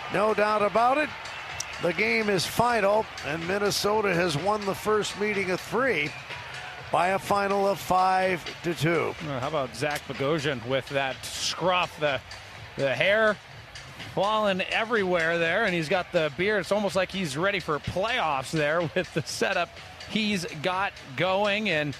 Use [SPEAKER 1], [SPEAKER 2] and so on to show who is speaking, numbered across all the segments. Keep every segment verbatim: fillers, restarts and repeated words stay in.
[SPEAKER 1] No doubt about it. The game is final, and Minnesota has won the first meeting of three by a final of five to two.
[SPEAKER 2] How about Zach Bogosian with that scruff, the the hair falling everywhere there, and he's got the beard. It's almost like he's ready for playoffs there with the setup he's got going. And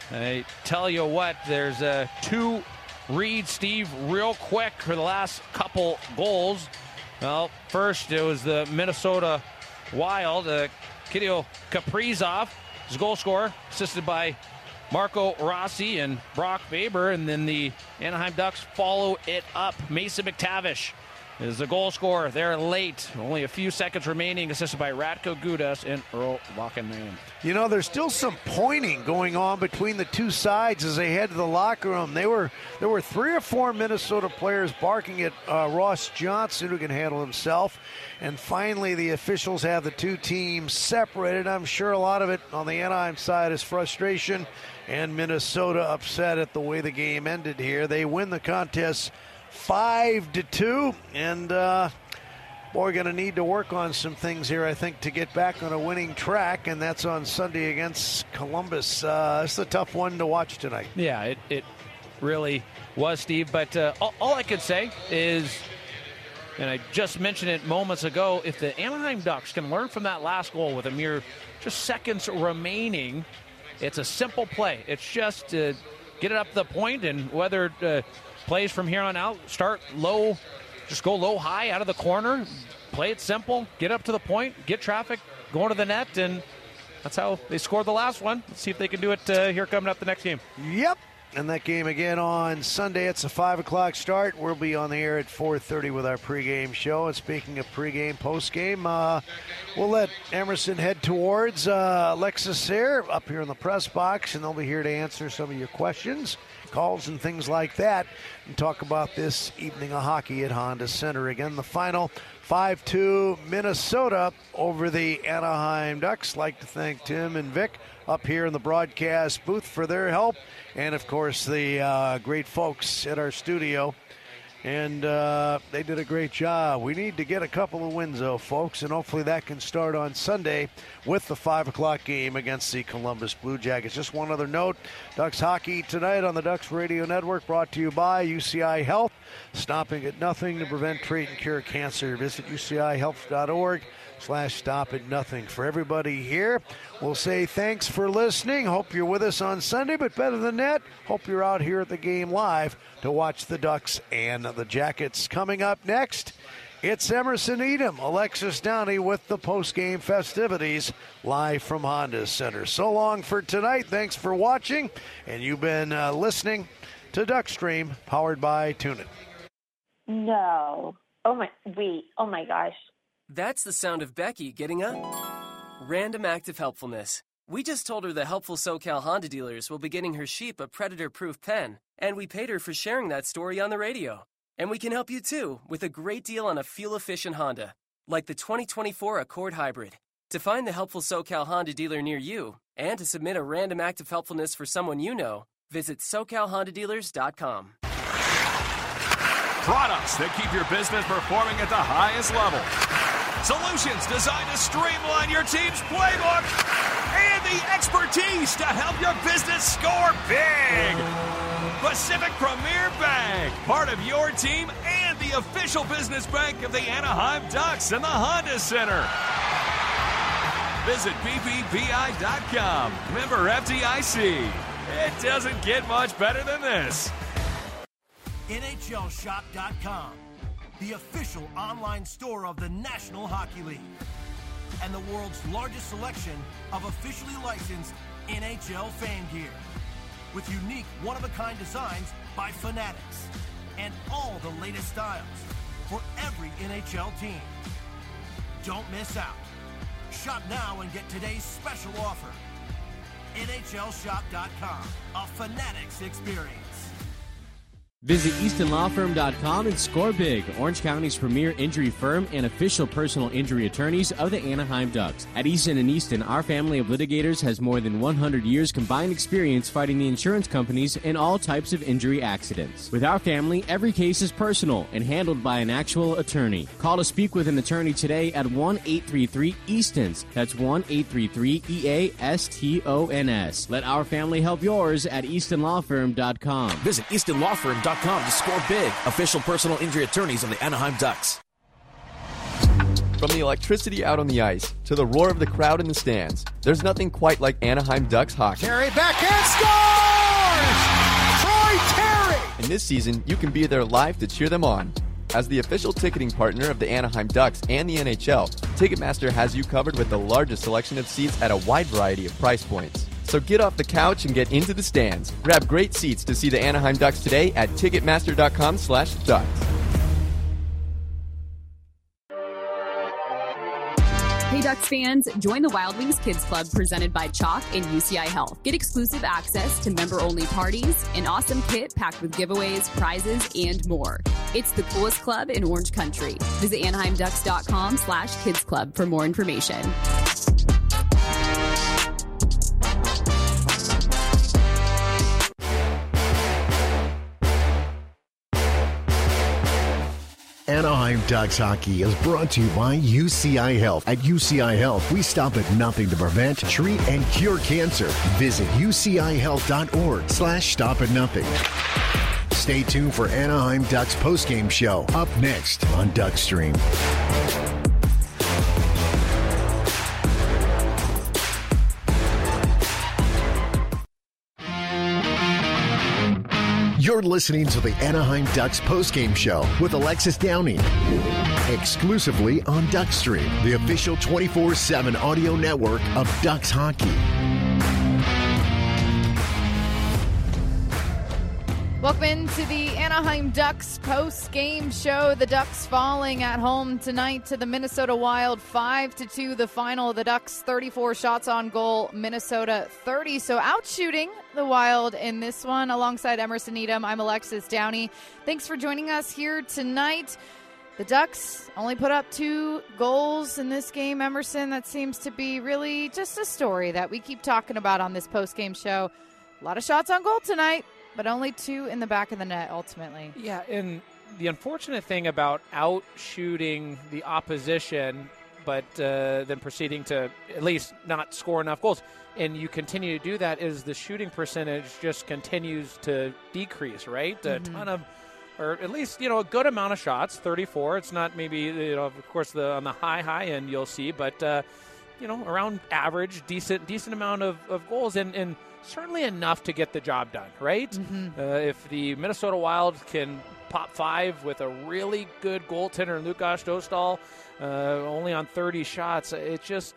[SPEAKER 2] I tell you what, there's uh, two reads, Steve, real quick for the last couple goals. Well, first it was the Minnesota Wild, uh, Kirill Kaprizov, his goal scorer, assisted by Marco Rossi and Brock Faber, and then the Anaheim Ducks follow it up. Mason McTavish is the goal scorer. They're late. Only a few seconds remaining, assisted by Radko Gudas and Earl Walkenman.
[SPEAKER 1] You know, there's still some pointing going on between the two sides as they head to the locker room. They were There were three or four Minnesota players barking at uh, Ross Johnson, who can handle himself. And finally, the officials have the two teams separated. I'm sure a lot of it on the Anaheim side is frustration, and Minnesota upset at the way the game ended here. They win the contest five to two, and uh, boy, we're going to need to work on some things here, I think, to get back on a winning track, and that's on Sunday against Columbus. Uh, it's a tough one to watch tonight.
[SPEAKER 2] Yeah, it, it really was, Steve. But uh, all, all I could say is, and I just mentioned it moments ago, if the Anaheim Ducks can learn from that last goal with a mere just seconds remaining, it's a simple play. It's just uh, get it up to the point, and whether uh, plays from here on out, start low, just go low, high, out of the corner, play it simple, get up to the point, get traffic, going to the net, and that's how they scored the last one. Let's see if they can do it uh, here coming up the next game.
[SPEAKER 1] Yep. And that game again on Sunday. It's a five o'clock start. We'll be on the air at four thirty with our pregame show. And speaking of pregame, postgame, uh, we'll let Emerson head towards uh, Alexis Sayre up here in the press box, and they'll be here to answer some of your questions, calls, and things like that, and talk about this evening of hockey at Honda Center. Again, the final five two Minnesota over the Anaheim Ducks. Like to thank Tim and Vic up here in the broadcast booth for their help, and of course the uh, great folks at our studio. And uh, they did a great job. We need to get a couple of wins, though, folks, and hopefully that can start on Sunday with the five o'clock game against the Columbus Blue Jackets. Just one other note, Ducks hockey tonight on the Ducks Radio Network, brought to you by U C I Health, stopping at nothing to prevent, treat, and cure cancer. Visit U C I health dot org slash stop at nothing. For everybody here, we'll say thanks for listening. Hope you're with us on Sunday, but better than that, hope you're out here at the game live to watch the Ducks and the Jackets. Coming up next, it's Emerson Edom, Alexis Downey with the post-game festivities live from Honda Center. So long for tonight. Thanks for watching, and you've been uh, listening to Duckstream, powered by TuneIn.
[SPEAKER 3] No. Oh my, wait, oh my gosh.
[SPEAKER 4] That's the sound of Becky getting up. Random act of helpfulness. We just told her the helpful SoCal Honda dealers will be getting her Sheep a predator-proof pen, and we paid her for sharing that story on the radio. And we can help you, too, with a great deal on a fuel-efficient Honda, like the twenty twenty-four Accord Hybrid. To find the helpful SoCal Honda dealer near you, and to submit a random act of helpfulness for someone you know, visit so cal honda dealers dot com.
[SPEAKER 5] Products that keep your business performing at the highest level. Solutions designed to streamline your team's playbook. And the expertise to help your business score big. Pacific Premier Bank, part of your team and the official business bank of the Anaheim Ducks and the Honda Center. Visit b p b i dot com. Member F D I C. It doesn't get much better than this.
[SPEAKER 6] N H L shop dot com, the official online store of the National Hockey League, and the world's largest selection of officially licensed N H L fan gear, with unique one-of-a-kind designs by Fanatics, and all the latest styles for every N H L team. Don't miss out. Shop now and get today's special offer. N H L shop dot com, a Fanatics experience.
[SPEAKER 7] Visit Easton Law Firm dot com and score big. Orange County's premier injury firm and official personal injury attorneys of the Anaheim Ducks. At Easton and Easton, our family of litigators has more than one hundred years combined experience fighting the insurance companies in all types of injury accidents. With our family, every case is personal and handled by an actual attorney. Call to speak with an attorney today at one eight three three Eastons. That's one eight three three E A S T O N S. Let our family help yours at Easton Law Firm dot com.
[SPEAKER 5] Visit Easton Law Firm dot com to score big. Official personal injury attorneys of the Anaheim Ducks.
[SPEAKER 8] From the electricity out on the ice to the roar of the crowd in the stands, there's nothing quite like Anaheim Ducks hockey.
[SPEAKER 1] Terry backhand scores! Troy Terry!
[SPEAKER 8] And this season, you can be there live to cheer them on. As the official ticketing partner of the Anaheim Ducks and the N H L, Ticketmaster has you covered with the largest selection of seats at a wide variety of price points. So get off the couch and get into the stands. Grab great seats to see the Anaheim Ducks today at Ticketmaster dot com slash Ducks.
[SPEAKER 9] Hey Ducks fans, join the Wild Wings Kids Club presented by Chalk and U C I Health. Get exclusive access to member-only parties, an awesome kit packed with giveaways, prizes, and more. It's the coolest club in Orange Country. Visit Anaheim Ducks dot com slash Kids Club for more information.
[SPEAKER 10] Anaheim Ducks hockey is brought to you by U C I Health. At U C I Health, we stop at nothing to prevent, treat, and cure cancer. Visit U C I health dot org slash stop at nothing. Stay tuned for Anaheim Ducks postgame show up next on Duckstream. You're listening to the Anaheim Ducks postgame show with Alexis Downing, exclusively on Duckstream, the official twenty-four seven audio network of Ducks hockey.
[SPEAKER 11] Welcome into the Anaheim Ducks post-game show. The Ducks falling at home tonight to the Minnesota Wild, five to two. The final. The Ducks thirty-four shots on goal, Minnesota thirty. So out shooting the Wild in this one. Alongside Emerson Needham, I'm Alexis Downey. Thanks for joining us here tonight. The Ducks only put up two goals in this game, Emerson. That seems to be really just a story that we keep talking about on this post-game show. A lot of shots on goal tonight, but only two in the back of the net ultimately.
[SPEAKER 2] Yeah, and the unfortunate thing about out shooting the opposition, but uh, then proceeding to at least not score enough goals, and you continue to do that, is the shooting percentage just continues to decrease, right? Mm-hmm. A ton of, or at least, you know, a good amount of shots, thirty-four. It's not maybe, you know, of course, the on the high, high end you'll see, but, uh, you know, around average, decent, decent amount of, of goals, and, and certainly enough to get the job done, right? Mm-hmm. Uh, if the Minnesota Wild can pop five with a really good goaltender, Lukas Dostal, uh, only on thirty shots, it just,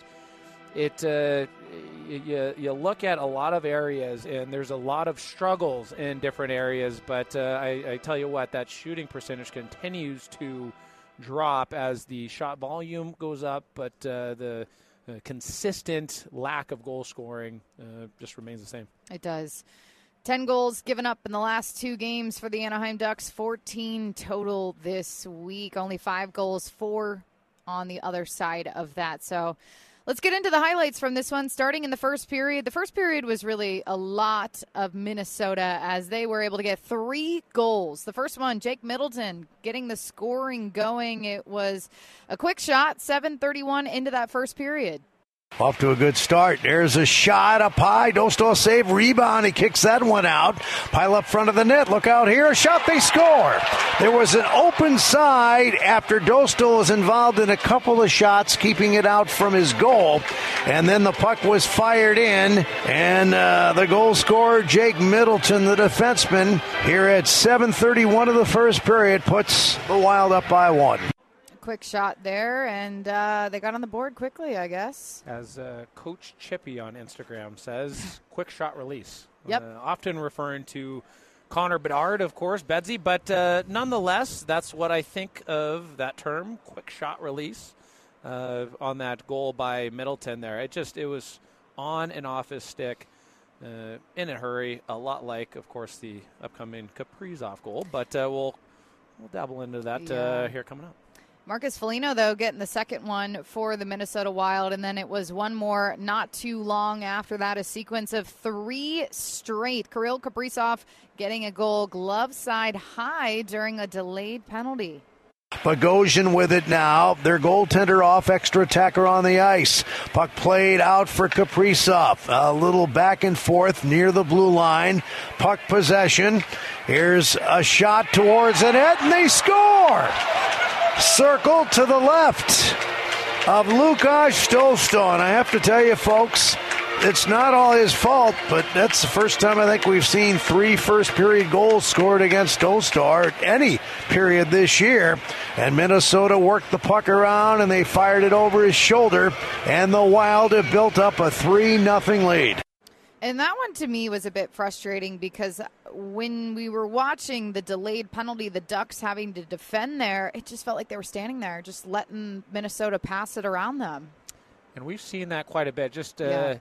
[SPEAKER 2] it uh, you, you look at a lot of areas, and there's a lot of struggles in different areas, but uh, I, I tell you what, that shooting percentage continues to drop as the shot volume goes up, but uh, the Uh, consistent lack of goal scoring uh, just remains the same.
[SPEAKER 11] It does. Ten goals given up in the last two games for the Anaheim Ducks, fourteen total this week. Only five goals, four on the other side of that. So let's get into the highlights from this one, starting in the first period. The first period was really a lot of Minnesota as they were able to get three goals. The first one, Jake Middleton getting the scoring going. It was a quick shot, seven thirty-one into that first period.
[SPEAKER 1] Off to a good start. There's a shot up high. Dostal save, rebound. He kicks that one out. Pile up front of the net. Look out here. A shot. They score. There was an open side after Dostal was involved in a couple of shots, keeping it out from his goal. And then the puck was fired in. And uh, the goal scorer, Jake Middleton, the defenseman, here at seven thirty-one of the first period, puts the Wild up by one.
[SPEAKER 11] Quick shot there, and uh, they got on the board quickly, I guess.
[SPEAKER 2] As uh, Coach Chippy on Instagram says, quick shot release.
[SPEAKER 11] Yep.
[SPEAKER 2] Uh, often referring to Connor Bedard, of course, Bedsy, but uh, nonetheless, that's what I think of that term, quick shot release, uh, on that goal by Middleton there. It just, it was on and off his stick. uh, in a hurry, a lot like, of course, the upcoming Kaprizov goal. But uh, we'll we'll dabble into that
[SPEAKER 11] Yeah.
[SPEAKER 2] uh, here coming up.
[SPEAKER 11] Marcus Foligno, though, getting the second one for the Minnesota Wild, and then it was one more not too long after that, a sequence of three straight. Kirill Kaprizov getting a goal glove side high during a delayed penalty.
[SPEAKER 1] Bogosian with it now. Their goaltender off, extra attacker on the ice. Puck played out for Kaprizov. A little back and forth near the blue line. Puck possession. Here's a shot towards the net, and they score! Circle to the left of Lukas Stolston. I have to tell you, folks, it's not all his fault, but that's the first time I think we've seen three first-period goals scored against Stolstar at any period this year. And Minnesota worked the puck around, and they fired it over his shoulder, and the Wild have built up a three nothing lead.
[SPEAKER 11] And that one to me was a bit frustrating because when we were watching the delayed penalty, the Ducks having to defend there, it just felt like they were standing there, just letting Minnesota pass it around them.
[SPEAKER 2] And we've seen that quite a bit. Just uh,
[SPEAKER 11] Yeah.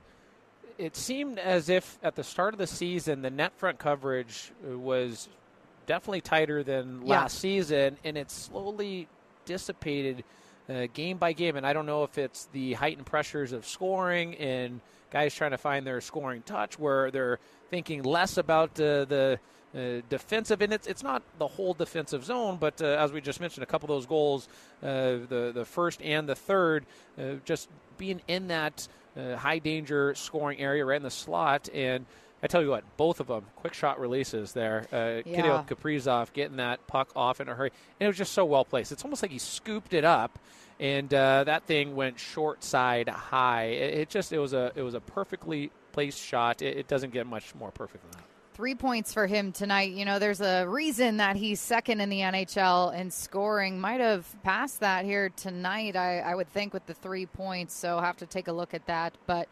[SPEAKER 2] It seemed as if at the start of the season, the net front coverage was definitely tighter than
[SPEAKER 11] Yeah.
[SPEAKER 2] last season, and it slowly dissipated uh, game by game. And I don't know if it's the heightened pressures of scoring and guys trying to find their scoring touch where they're thinking less about uh, the uh, defensive. And it's, it's not the whole defensive zone, but uh, as we just mentioned, a couple of those goals, uh, the, the first and the third, uh, just being in that uh, high-danger scoring area right in the slot. And I tell you what, both of them, quick shot releases there. Uh,
[SPEAKER 11] Yeah.
[SPEAKER 2] Kirill Kaprizov getting that puck off in a hurry. And it was just so well placed. It's almost like he scooped it up, and uh, that thing went short side high. It, it just it was a it was a perfectly placed shot. It, it doesn't get much more perfect than that.
[SPEAKER 11] Three points for him tonight. You know, there's a reason that he's second in the N H L in scoring. Might have passed that here tonight, I, I would think, with the three points. So have to take a look at that. But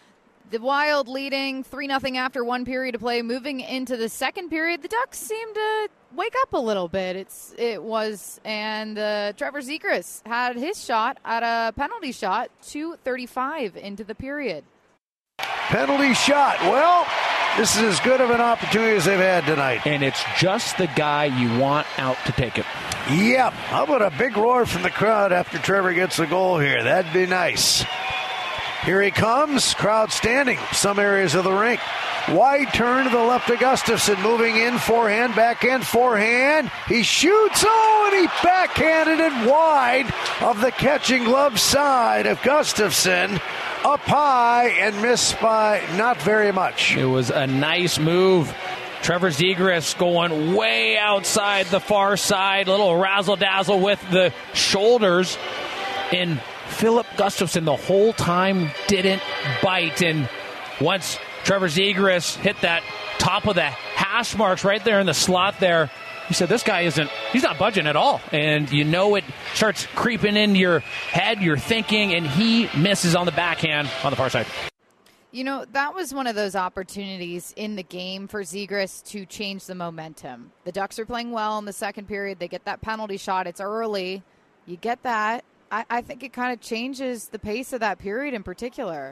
[SPEAKER 11] the Wild leading three nothing after one period to play. Moving into the second period, the Ducks seemed to wake up a little bit. It's It was, and uh, Trevor Zegras had his shot at a penalty shot, two thirty-five into the period.
[SPEAKER 1] Penalty shot. Well, this is as good of an opportunity as they've had tonight.
[SPEAKER 12] And it's just the guy you want out to take it.
[SPEAKER 1] Yep. How about a big roar from the crowd after Trevor gets the goal here? That'd be nice. Here he comes. Crowd standing. Some areas of the rink. Wide turn to the left of Gustafson. Moving in. Forehand. Backhand. Forehand. He shoots. Oh, and he backhanded it wide of the catching glove side of Gustafson. Up high and missed by not very much.
[SPEAKER 12] It was a nice move. Trevor Zegras going way outside the far side. Little razzle-dazzle with the shoulders. And Philip Gustafson the whole time didn't bite. And once Trevor Zegras hit that top of the hash marks right there in the slot there, he said, this guy isn't, he's not budging at all. And you know it starts creeping into your head, you're thinking, and he misses on the backhand on the far side.
[SPEAKER 11] You know, that was one of those opportunities in the game for Zegras to change the momentum. The Ducks are playing well in the second period. They get that penalty shot. It's early. You get that. I, I think it kind of changes the pace of that period in particular.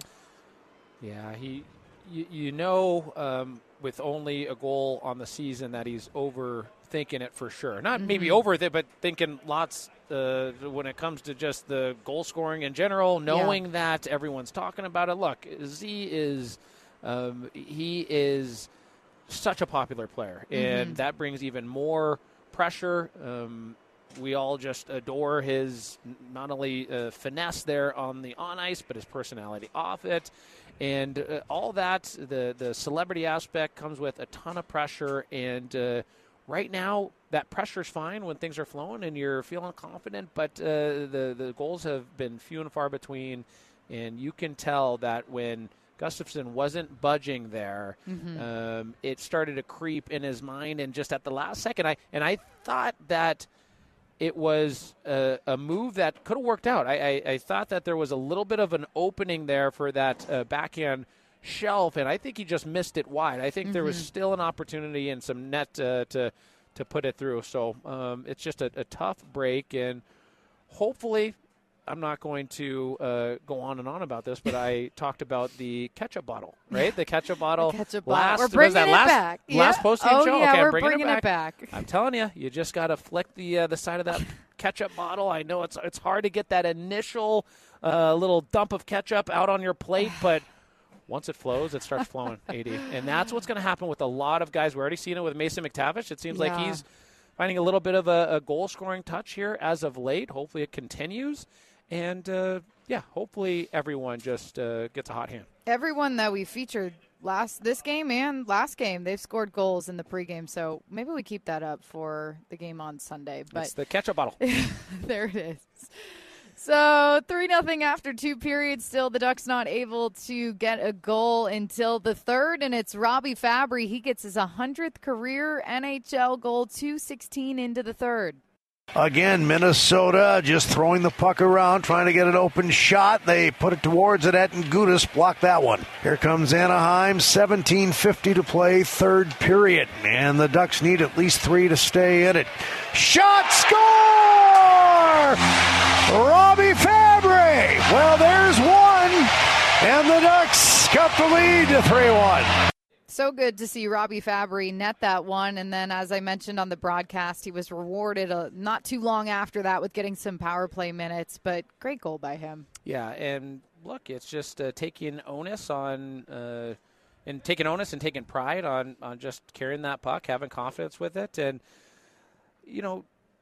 [SPEAKER 2] Yeah, he, you, you know, um, with only a goal on the season that he's overthinking it for sure. Not
[SPEAKER 11] Mm-hmm.
[SPEAKER 2] maybe over it, but thinking lots uh, when it comes to just the goal scoring in general, knowing
[SPEAKER 11] Yeah.
[SPEAKER 2] that everyone's talking about it. Look, Z is, um, he is such a popular player, and
[SPEAKER 11] Mhm.
[SPEAKER 2] that brings even more pressure. Um, we all just adore his not only uh, finesse there on the on ice, but his personality off it. And uh, all that, the, the celebrity aspect comes with a ton of pressure. And uh, right now, that pressure's fine when things are flowing and you're feeling confident. But uh, the, the goals have been few and far between. And you can tell that when Gustafson wasn't budging there,
[SPEAKER 11] Mhm.
[SPEAKER 2] um, it started to creep in his mind. And just at the last second, I and I thought that it was a, a move that could have worked out. I, I, I thought that there was a little bit of an opening there for that uh, backhand shelf, and I think he just missed it wide. I think mm-hmm. there was still an opportunity and some net uh, to to put it through. So um, it's just a, a tough break, and hopefully
[SPEAKER 12] I'm not going to uh, go on and on about this, but I talked about the ketchup bottle, right? The ketchup bottle.
[SPEAKER 11] The ketchup
[SPEAKER 12] last,
[SPEAKER 11] bottle. We're bringing
[SPEAKER 12] that,
[SPEAKER 11] it
[SPEAKER 12] last,
[SPEAKER 11] back.
[SPEAKER 12] Last
[SPEAKER 11] yeah.
[SPEAKER 12] post-game
[SPEAKER 11] oh,
[SPEAKER 12] show?
[SPEAKER 11] Yeah,
[SPEAKER 12] okay,
[SPEAKER 11] we're
[SPEAKER 12] I'm bringing,
[SPEAKER 11] bringing
[SPEAKER 12] it,
[SPEAKER 11] it back.
[SPEAKER 12] it back. I'm telling you, you just got to flick the uh, the side of that ketchup bottle. I know it's it's hard to get that initial uh, little dump of ketchup out on your plate, but once it flows, it starts flowing, A D. And that's what's going to happen with a lot of guys. We're already seeing it with Mason McTavish. It seems
[SPEAKER 11] yeah.
[SPEAKER 12] like he's finding a little bit of a, a goal-scoring touch here as of late. Hopefully it continues. And, uh, yeah, hopefully everyone just uh, gets a hot hand.
[SPEAKER 11] Everyone that we featured last this game and last game, they've scored goals in the pregame. So maybe we keep that up for the game on Sunday. But
[SPEAKER 12] it's the ketchup bottle.
[SPEAKER 11] There it is. So three nothing after two periods. Still, the Ducks not able to get a goal until the third, and it's Robbie Fabry. He gets his one hundredth career N H L goal, two sixteen into the third.
[SPEAKER 1] Again, Minnesota just throwing the puck around, trying to get an open shot. They put it towards it. Etan Gudas blocked that one. Here comes Anaheim, seventeen fifty to play, third period. And the Ducks need at least three to stay in it. Shot, score! Robbie Fabry! Well, there's one, and the Ducks cut the lead to three one.
[SPEAKER 11] So good to see Robbie Fabry net that one, and then as I mentioned on the broadcast, he was rewarded uh, not too long after that with getting some power play minutes, but great goal by him.
[SPEAKER 12] Yeah, and look, it's just uh, taking onus on uh, and taking onus and taking pride on, on just carrying that puck, having confidence with it, and, you know,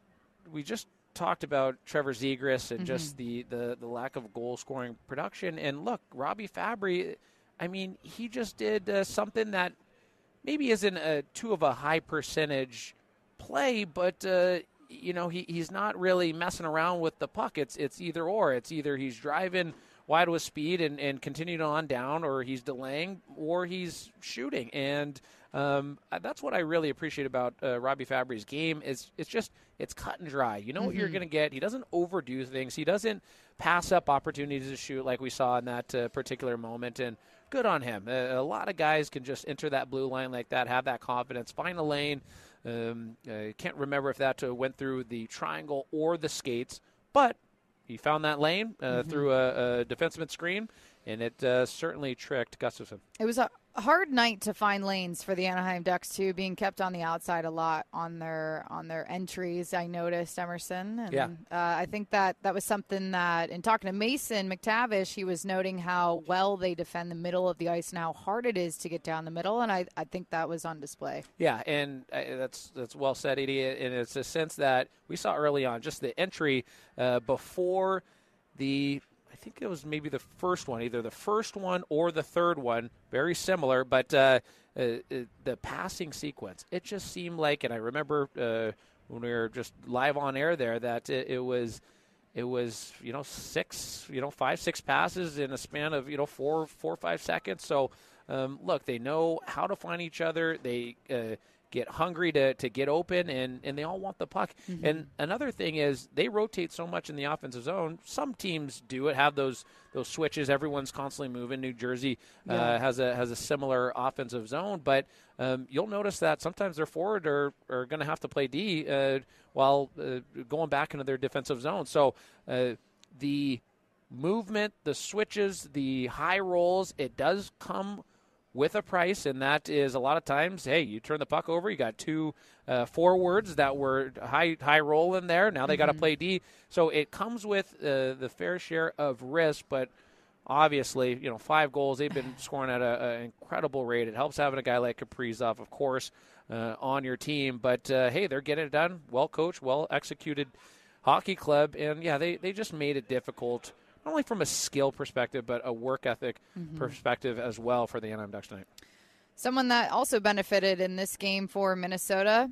[SPEAKER 12] we just talked about Trevor Zegras and mm-hmm. just the, the, the lack of goal-scoring production, and look, Robbie Fabry, I mean, he just did uh, something that maybe isn't a, too of a high percentage play, but, uh, you know, he, he's not really messing around with the puck. It's it's either or. It's either he's driving wide with speed and, and continuing on down, or he's delaying, or he's shooting. And um, that's what I really appreciate about uh, Robbie Fabry's game is it's just it's cut and dry. You know mm-hmm. what you're going to get. He doesn't overdo things. He doesn't pass up opportunities to shoot like we saw in that uh, particular moment. And good on him. Uh, a lot of guys can just enter that blue line like that, have that confidence, find a lane. Um, I can't remember if that uh, went through the triangle or the skates, but he found that lane uh, mm-hmm. through a, a defenseman screen, and it uh, certainly tricked Gustafsson.
[SPEAKER 11] It was a hard night to find lanes for the Anaheim Ducks too, being kept on the outside a lot on their on their entries. I noticed Emerson, and
[SPEAKER 12] yeah.
[SPEAKER 11] uh, I think that that was something that in talking to Mason McTavish, he was noting how well they defend the middle of the ice and how hard it is to get down the middle, and I, I think that was on display.
[SPEAKER 12] Yeah, and uh, that's that's well said, Edie, and it's a sense that we saw early on, just the entry uh, before the. I think it was maybe the first one, either the first one or the third one, very similar, but uh, uh, uh, the passing sequence, it just seemed like, and I remember uh, when we were just live on air there, that it, it was, it was, you know, six, you know, five, six passes in a span of, you know, four, four or five seconds. So, um, look, they know how to find each other. They uh, get hungry to, to get open, and, and they all want the puck. Mm-hmm. And another thing is they rotate so much in the offensive zone. Some teams do it, have those those switches. Everyone's constantly moving. New Jersey uh, yeah. has a has a similar offensive zone, but um, you'll notice that sometimes their forward are, are going to have to play D uh, while uh, going back into their defensive zone. So uh, the movement, the switches, the high rolls, it does come with a price, and that is a lot of times, hey, you turn the puck over, you got two uh, forwards that were high high roll in there. Now they mm-hmm. got to play D. So it comes with uh, the fair share of risk, but obviously, you know, five goals, they've been scoring at an incredible rate. It helps having a guy like Kaprizov, of course, uh, on your team. But, uh, hey, they're getting it done. Well-coached, well-executed hockey club. And, yeah, they, they just made it difficult, not only from a skill perspective, but a work ethic mm-hmm. perspective as well for the Anaheim Ducks tonight.
[SPEAKER 11] Someone that also benefited in this game for Minnesota,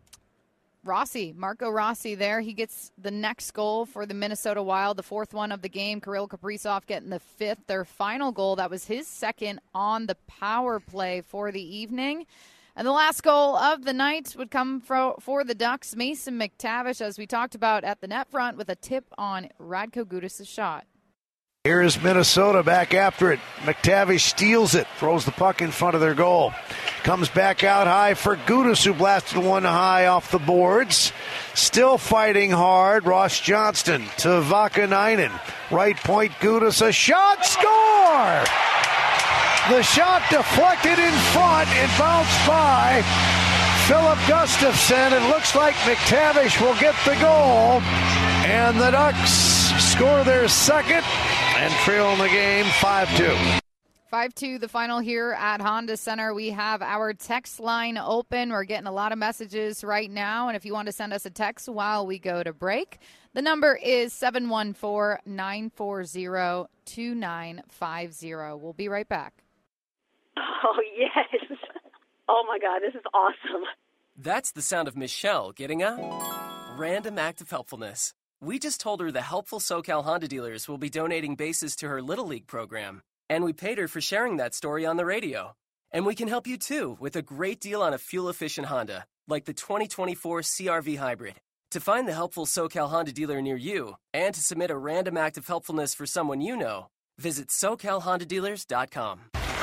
[SPEAKER 11] Rossi, Marco Rossi there. He gets the next goal for the Minnesota Wild, the fourth one of the game. Kirill Kaprizov getting the fifth, their final goal. That was his second on the power play for the evening. And the last goal of the night would come for, for the Ducks. Mason McTavish, as we talked about at the net front, with a tip on Radko Gudas' shot.
[SPEAKER 1] Here is Minnesota back after it. McTavish steals it, throws the puck in front of their goal. Comes back out high for Gudis, who blasted one high off the boards. Still fighting hard. Ross Johnston to Vakanainen. Right point, Gudis, a shot, score! The shot deflected in front and bounced by Philip Gustafson. It looks like McTavish will get the goal. And the Ducks score their second and trail in the game five two.
[SPEAKER 11] five two the final here at Honda Center. We have our text line open. We're getting a lot of messages right now. And if you want to send us a text while we go to break, the number is seven one four, nine four zero, two nine five zero. We'll be right back.
[SPEAKER 13] Oh, yes. Oh, my God, this is awesome.
[SPEAKER 4] That's the sound of Michelle getting a random act of helpfulness. We just told her the helpful SoCal Honda dealers will be donating bases to her Little League program. And we paid her for sharing that story on the radio. And we can help you, too, with a great deal on a fuel-efficient Honda, like the twenty twenty-four C R V Hybrid. To find the helpful SoCal Honda dealer near you and to submit a random act of helpfulness for someone you know, visit so cal honda dealers dot com.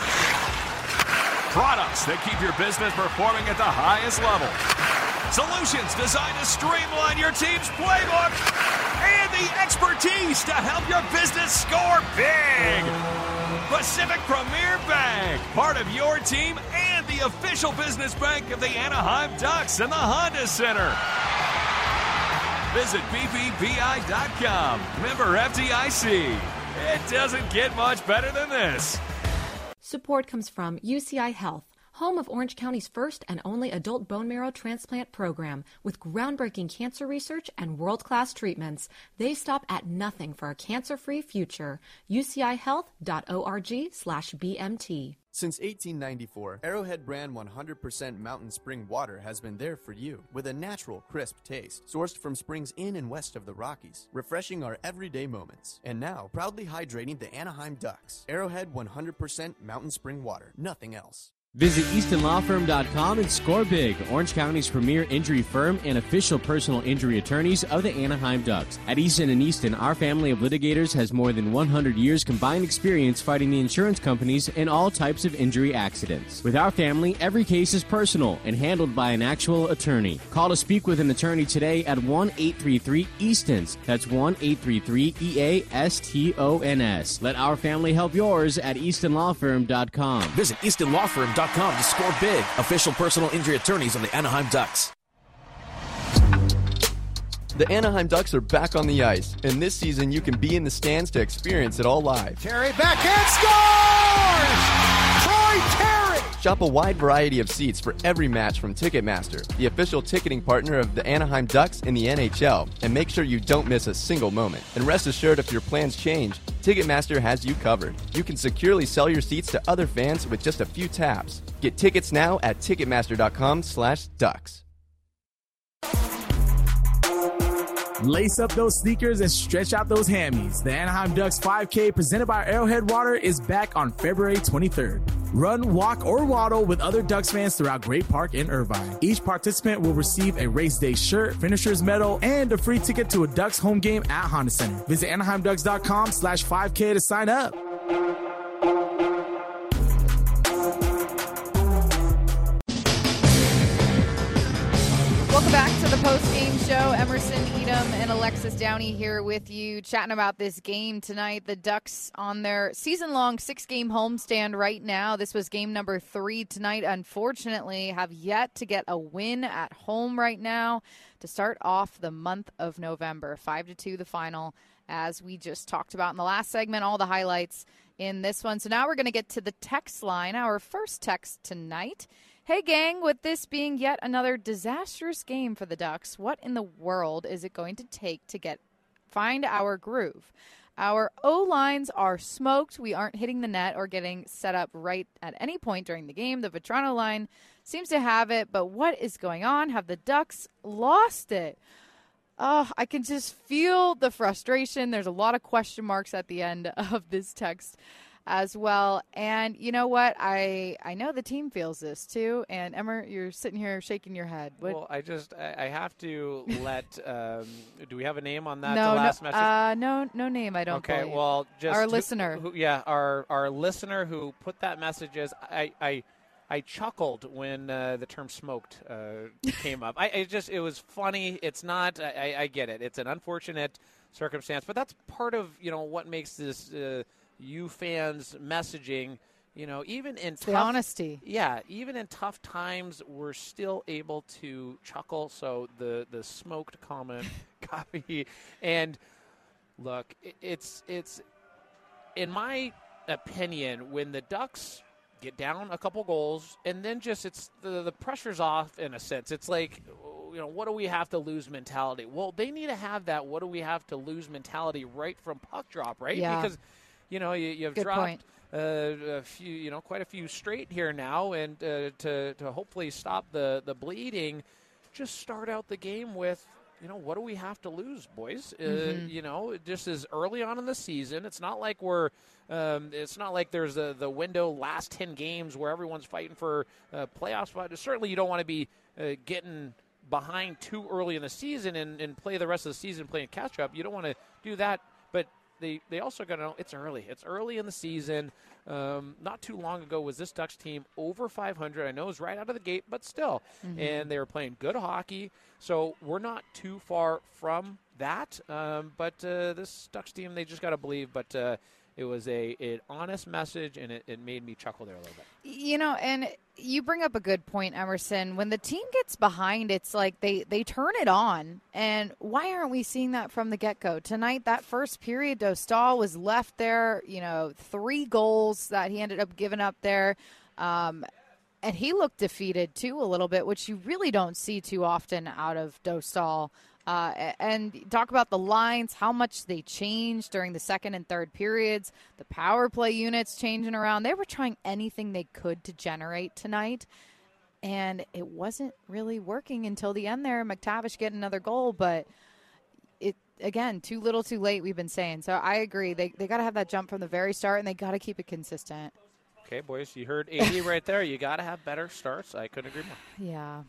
[SPEAKER 5] Products that keep your business performing at the highest level. Solutions designed to streamline your team's playbook. And the expertise to help your business score big. Pacific Premier Bank, part of your team and the official business bank of the Anaheim Ducks and the Honda Center. Visit b b b i dot com. Member F D I C. It doesn't get much better than this.
[SPEAKER 14] Support comes from U C I Health, home of Orange County's first and only adult bone marrow transplant program with groundbreaking cancer research and world-class treatments. They stop at nothing for a cancer-free future. u c i health dot org slash b m t.
[SPEAKER 8] Since eighteen ninety-four, Arrowhead brand one hundred percent Mountain Spring water has been there for you with a natural, crisp taste, sourced from springs in and west of the Rockies, refreshing our everyday moments. And now, proudly hydrating the Anaheim Ducks. Arrowhead one hundred percent Mountain Spring water, nothing else.
[SPEAKER 7] Visit easton law firm dot com and score big. Orange County's premier injury firm and official personal injury attorneys of the Anaheim Ducks. At Easton and Easton, our family of litigators has more than one hundred years combined experience fighting the insurance companies in all types of injury accidents. With our family, every case is personal and handled by an actual attorney. Call to speak with an attorney today at one eight three three Eastons. That's one eight three three E A S T O N S. Let our family help yours at easton law firm dot com.
[SPEAKER 15] Visit easton law firm dot com to score big. Official personal injury attorneys of the Anaheim Ducks.
[SPEAKER 8] The Anaheim Ducks are back on the ice, and this season you can be in the stands to experience it all live.
[SPEAKER 1] Terry backhand scores! Troy Terry!
[SPEAKER 8] Shop a wide variety of seats for every match from Ticketmaster, the official ticketing partner of the Anaheim Ducks and the N H L, and make sure you don't miss a single moment. And rest assured, if your plans change, Ticketmaster has you covered. You can securely sell your seats to other fans with just a few taps. Get tickets now at ticketmaster dot com slash ducks.
[SPEAKER 16] Lace up those sneakers and stretch out those hammies. The Anaheim Ducks five K presented by Arrowhead Water is back on February twenty-third. Run, walk, or waddle with other Ducks fans throughout Great Park in Irvine. Each participant will receive a race day shirt, finisher's medal, and a free ticket to a Ducks home game at Honda Center. Visit anaheim ducks dot com slash five K to sign up.
[SPEAKER 11] Welcome back to the post-game show. Emerson Edom and Alexis Downey here with you, chatting about this game tonight. The Ducks on their season-long six-game homestand right now. This was game number three tonight. Unfortunately, have yet to get a win at home right now to start off the month of November. Five to two, the final, as we just talked about in the last segment. All the highlights in this one. So now we're going to get to the text line. Our first text tonight. Hey, gang, with this being yet another disastrous game for the Ducks, what in the world is it going to take to get find our groove? Our O-lines are smoked. We aren't hitting the net or getting set up right at any point during the game. The Vetrano line seems to have it, but what is going on? Have the Ducks lost it? Oh, I can just feel the frustration. There's a lot of question marks at the end of this text as well. And you know what? I I know the team feels this too. And Emmer, you're sitting here shaking your head. What?
[SPEAKER 2] Well, I just I, I have to let. Um, do we have a name on that?
[SPEAKER 11] No,
[SPEAKER 2] the last
[SPEAKER 11] no,
[SPEAKER 2] message?
[SPEAKER 11] uh, no, no name. I don't.
[SPEAKER 2] Okay,
[SPEAKER 11] believe.
[SPEAKER 2] well, just
[SPEAKER 11] our
[SPEAKER 2] who,
[SPEAKER 11] listener.
[SPEAKER 2] Who, yeah, our our listener who put that message is I I.
[SPEAKER 12] I chuckled when uh, the term "smoked" uh, came up. I it just it was funny. It's not. I, I get it. It's an unfortunate circumstance, but that's part of you know what makes this uh, you fans messaging. You know, even in
[SPEAKER 11] it's
[SPEAKER 12] tough,
[SPEAKER 11] the honesty.
[SPEAKER 12] Yeah, even in tough times, we're still able to chuckle. So the the smoked comment got me. And look, it, it's it's in my opinion when the Ducks get down a couple goals and then just it's the the pressure's off in a sense. It's like, you know, what do we have to lose mentality? Well, they need to have that what do we have to lose mentality right from puck drop, right?
[SPEAKER 11] Yeah.
[SPEAKER 12] Because you know you, you've
[SPEAKER 11] Good
[SPEAKER 12] dropped.
[SPEAKER 11] point.
[SPEAKER 12] Uh, a few, you know, quite a few straight here now, and uh, to to hopefully stop the the bleeding, just start out the game with, you know, what do we have to lose, boys?
[SPEAKER 11] Mm-hmm.
[SPEAKER 12] Uh, you know, just as early on in the season, it's not like we're, um, it's not like there's a, the window last ten games where everyone's fighting for uh, playoff spot. Certainly, you don't want to be uh, getting behind too early in the season and, and play the rest of the season playing catch up. You don't want to do that, but. They, they also got to know it's early. It's early in the season. Um, not too long ago was this Ducks team over five hundred. I know it was right out of the gate, but still.
[SPEAKER 11] Mm-hmm.
[SPEAKER 12] And they were playing good hockey. So we're not too far from that. Um, but uh, this Ducks team, they just got to believe. But uh, it was a an honest message, and it, it made me chuckle there a little bit.
[SPEAKER 11] You know, and you bring up a good point, Emerson. When the team gets behind, it's like they, they turn it on. And why aren't we seeing that from the get-go? Tonight, that first period, Dostal was left there, you know, three goals that he ended up giving up there. Um, and he looked defeated, too, a little bit, which you really don't see too often out of Dostal. Uh, and talk about the lines, how much they changed during the second and third periods, the power play units changing around. They were trying anything they could to generate tonight, and it wasn't really working until the end there. McTavish getting another goal, but it again, too little too late, we've been saying. So I agree. They, they got to have that jump from the very start, and they got to keep it consistent.
[SPEAKER 12] Okay, boys, you heard A D right there. You got to have better starts. I couldn't agree more.
[SPEAKER 11] Yeah.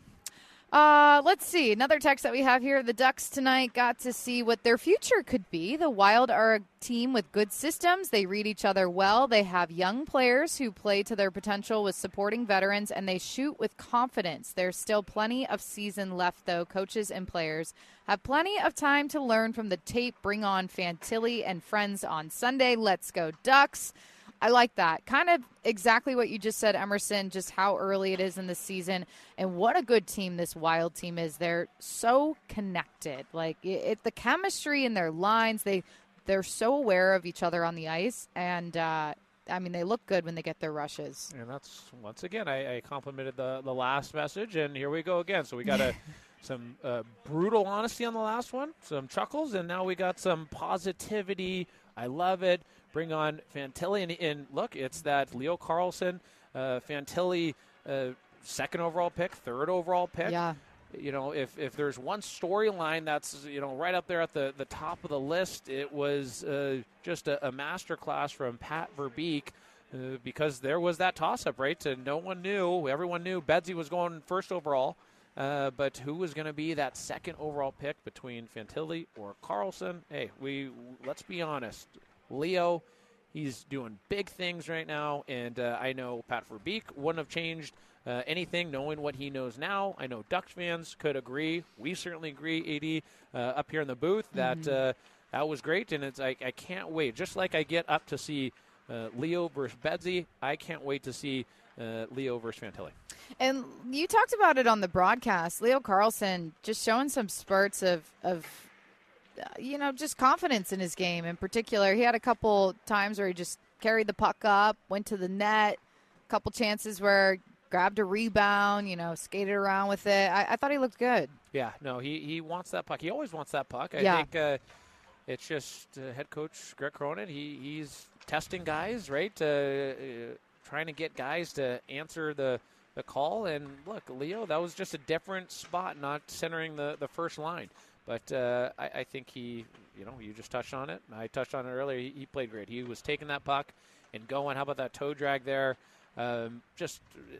[SPEAKER 11] Uh, let's see. Another text that we have here. The Ducks tonight got to see what their future could be. The Wild are a team with good systems. They read each other well. They have young players who play to their potential with supporting veterans, and they shoot with confidence. There's still plenty of season left, though. Coaches and players have plenty of time to learn from the tape. Bring on Fantilli and friends on Sunday. Let's go Ducks. I like that. Kind of exactly what you just said, Emerson, just how early it is in the season and what a good team this Wild team is. They're so connected. Like, it, it, the chemistry in their lines, they, they're so aware of each other on the ice. And, uh, I mean, they look good when they get their rushes.
[SPEAKER 12] And that's, once again, I, I complimented the, the last message, and here we go again. So we got a, some uh, brutal honesty on the last one, some chuckles, and now we got some positivity. I love it. Bring on Fantilli, and, and look, it's that Leo Carlsson, uh, Fantilli, uh, second overall pick, third overall pick.
[SPEAKER 11] Yeah.
[SPEAKER 12] You know, if, if there's one storyline that's, you know, right up there at the, the top of the list, it was uh, just a, a masterclass from Pat Verbeek uh, because there was that toss-up, right? And no one knew, everyone knew Bedsy was going first overall, uh, but who was going to be that second overall pick between Fantilli or Carlsson? Hey, we let's be honest. Leo, he's doing big things right now, and uh, I know Pat Verbeek wouldn't have changed uh, anything knowing what he knows now. I know Ducks fans could agree. We certainly agree, A D, uh, up here in the booth, that
[SPEAKER 11] Mm-hmm.
[SPEAKER 12] uh, that was great, and it's I, I can't wait. Just like I get up to see uh, Leo versus Bedsy, I can't wait to see uh, Leo versus Fantilli.
[SPEAKER 11] And you talked about it on the broadcast. Leo Carlsson just showing some spurts of, of uh, you know, just confidence in his game. In particular, he had a couple times where he just carried the puck up, went to the net, a couple chances where grabbed a rebound, you know, skated around with it. I, I thought he looked good.
[SPEAKER 12] Yeah, no, he, he wants that puck. He always wants that puck. I
[SPEAKER 11] Yeah.
[SPEAKER 12] think uh, it's just uh, head coach Greg Cronin. He, he's testing guys, right? Uh, uh, trying to get guys to answer the, the call. And look, Leo, that was just a different spot, not centering the, the first line. But uh, I, I think he, you know, you just touched on it. I touched on it earlier. He, he played great. He was taking that puck and going. How about that toe drag there? Um, just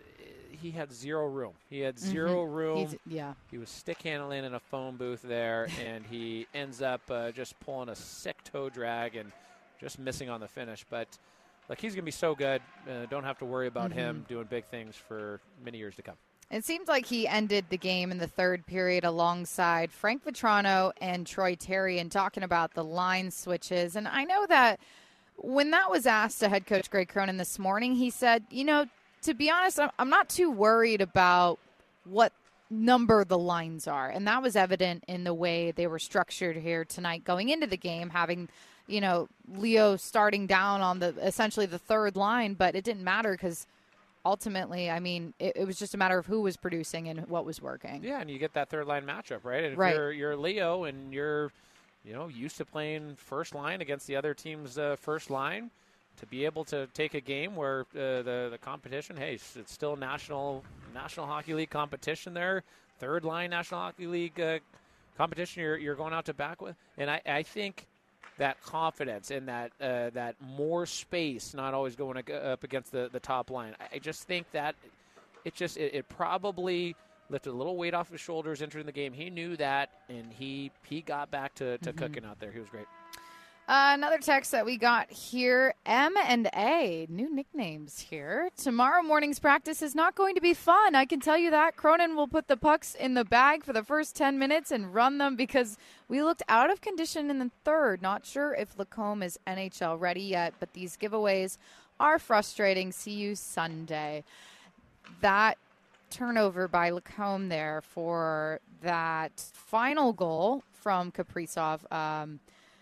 [SPEAKER 12] he had zero room. He had zero
[SPEAKER 11] Mm-hmm.
[SPEAKER 12] room.
[SPEAKER 11] He's, yeah.
[SPEAKER 12] He was stick handling in a phone booth there, and he ends up uh, just pulling a sick toe drag and just missing on the finish. But like he's going to be so good. Uh, don't have to worry about
[SPEAKER 11] Mm-hmm.
[SPEAKER 12] him doing big things for many years to come.
[SPEAKER 11] It seemed like he ended the game in the third period alongside Frank Vetrano and Troy Terry and talking about the line switches. And I know that when that was asked to head coach Greg Cronin this morning, he said, you know, to be honest, I'm, I'm not too worried about what number the lines are. And that was evident in the way they were structured here tonight going into the game, having, you know, Leo starting down on the essentially the third line. But it didn't matter because ultimately, I mean, it, it was just a matter of who was producing and what was working.
[SPEAKER 12] Yeah, and you get that third line matchup, right? And if
[SPEAKER 11] Right.
[SPEAKER 12] you're, you're Leo and you're, you know, used to playing first line against the other team's uh, first line, to be able to take a game where uh, the the competition, hey, it's, it's still national National Hockey League competition there, third line National Hockey League uh, competition you're you're going out to back with, and I, I think that confidence and that uh, that more space, not always going up against the, the top line. I just think that it just it, it probably lifted a little weight off his shoulders entering the game. He knew that, and he he got back to, to mm-hmm. cooking out there. He was great.
[SPEAKER 11] Uh, another text that we got here, M and A, new nicknames here. Tomorrow morning's practice is not going to be fun. I can tell you that. Cronin will put the pucks in the bag for the first ten minutes and run them because we looked out of condition in the third. Not sure if Lacombe is N H L ready yet, but these giveaways are frustrating. See you Sunday. That turnover by Lacombe there for that final goal from Kaprizov, um,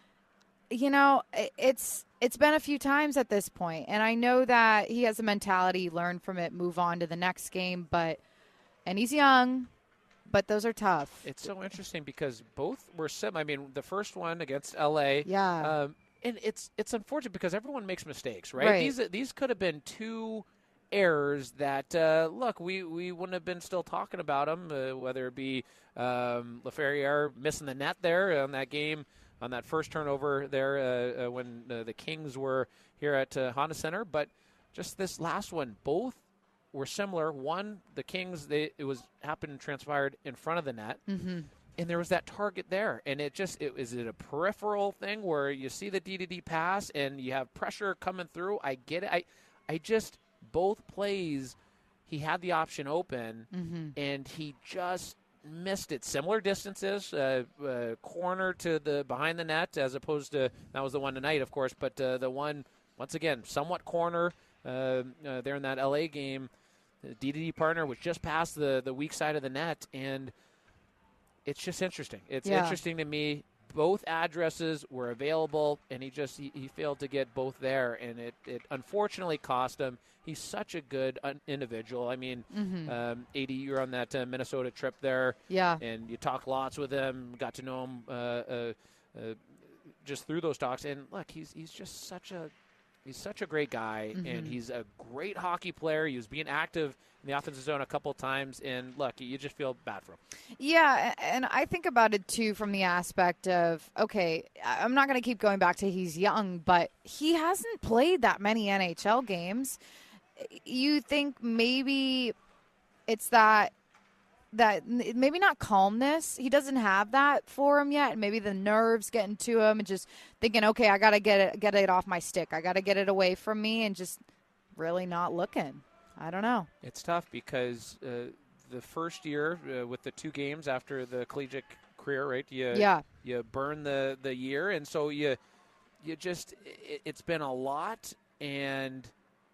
[SPEAKER 11] you know, it's it's been a few times at this point, and I know that he has a mentality, learn from it, move on to the next game, but and he's young, but those are tough.
[SPEAKER 12] It's so interesting because both were sim. I mean, the first one against L A,
[SPEAKER 11] yeah,
[SPEAKER 12] um, and it's it's unfortunate because everyone makes mistakes, right?
[SPEAKER 11] right.
[SPEAKER 12] These these could have been two errors that uh, look, we, we wouldn't have been still talking about them, uh, whether it be um, Laferriere missing the net there on that game. On that first turnover there uh, uh, when uh, the Kings were here at uh, Honda Center. But just this last one, both were similar. One, the Kings, they, it was happened transpired in front of the net.
[SPEAKER 11] Mm-hmm.
[SPEAKER 12] And there was that target there. And it just, it, is it a peripheral thing where you see the D to D pass and you have pressure coming through? I get it. I, I just, both plays, he had the option open
[SPEAKER 11] mm-hmm.
[SPEAKER 12] and he just missed it. Similar distances, uh, uh, corner to the behind the net, as opposed to that was the one tonight, of course. But uh, the one once again, somewhat corner uh, uh, there in that L A game. The D to D partner was just past the the weak side of the net, and it's just interesting. It's
[SPEAKER 11] yeah.
[SPEAKER 12] interesting to me. Both addresses were available, and he just he, he failed to get both there, and it, it unfortunately cost him. He's such a good un- individual. I mean,
[SPEAKER 11] mm-hmm.
[SPEAKER 12] um, A D, you're on that uh, Minnesota trip there,
[SPEAKER 11] yeah,
[SPEAKER 12] and you talk lots with him, got to know him uh, uh, uh, just through those talks. And look, he's he's just such a he's such a great guy,
[SPEAKER 11] mm-hmm.
[SPEAKER 12] and he's a great hockey player. He was being active in the offensive zone a couple of times, and look, you just feel bad for him.
[SPEAKER 11] Yeah, and I think about it, too, from the aspect of, okay, I'm not going to keep going back to he's young, but he hasn't played that many N H L games. You think maybe it's that, that maybe not calmness. He doesn't have that for him yet. Maybe the nerves getting to him and just thinking, okay, I got to get it, get it off my stick. I got to get it away from me, and just really not looking. I don't know.
[SPEAKER 12] It's tough because uh, the first year uh, with the two games after the collegiate career, right? You,
[SPEAKER 11] yeah.
[SPEAKER 12] You burn the, the year, and so you you just it, it's been a lot, and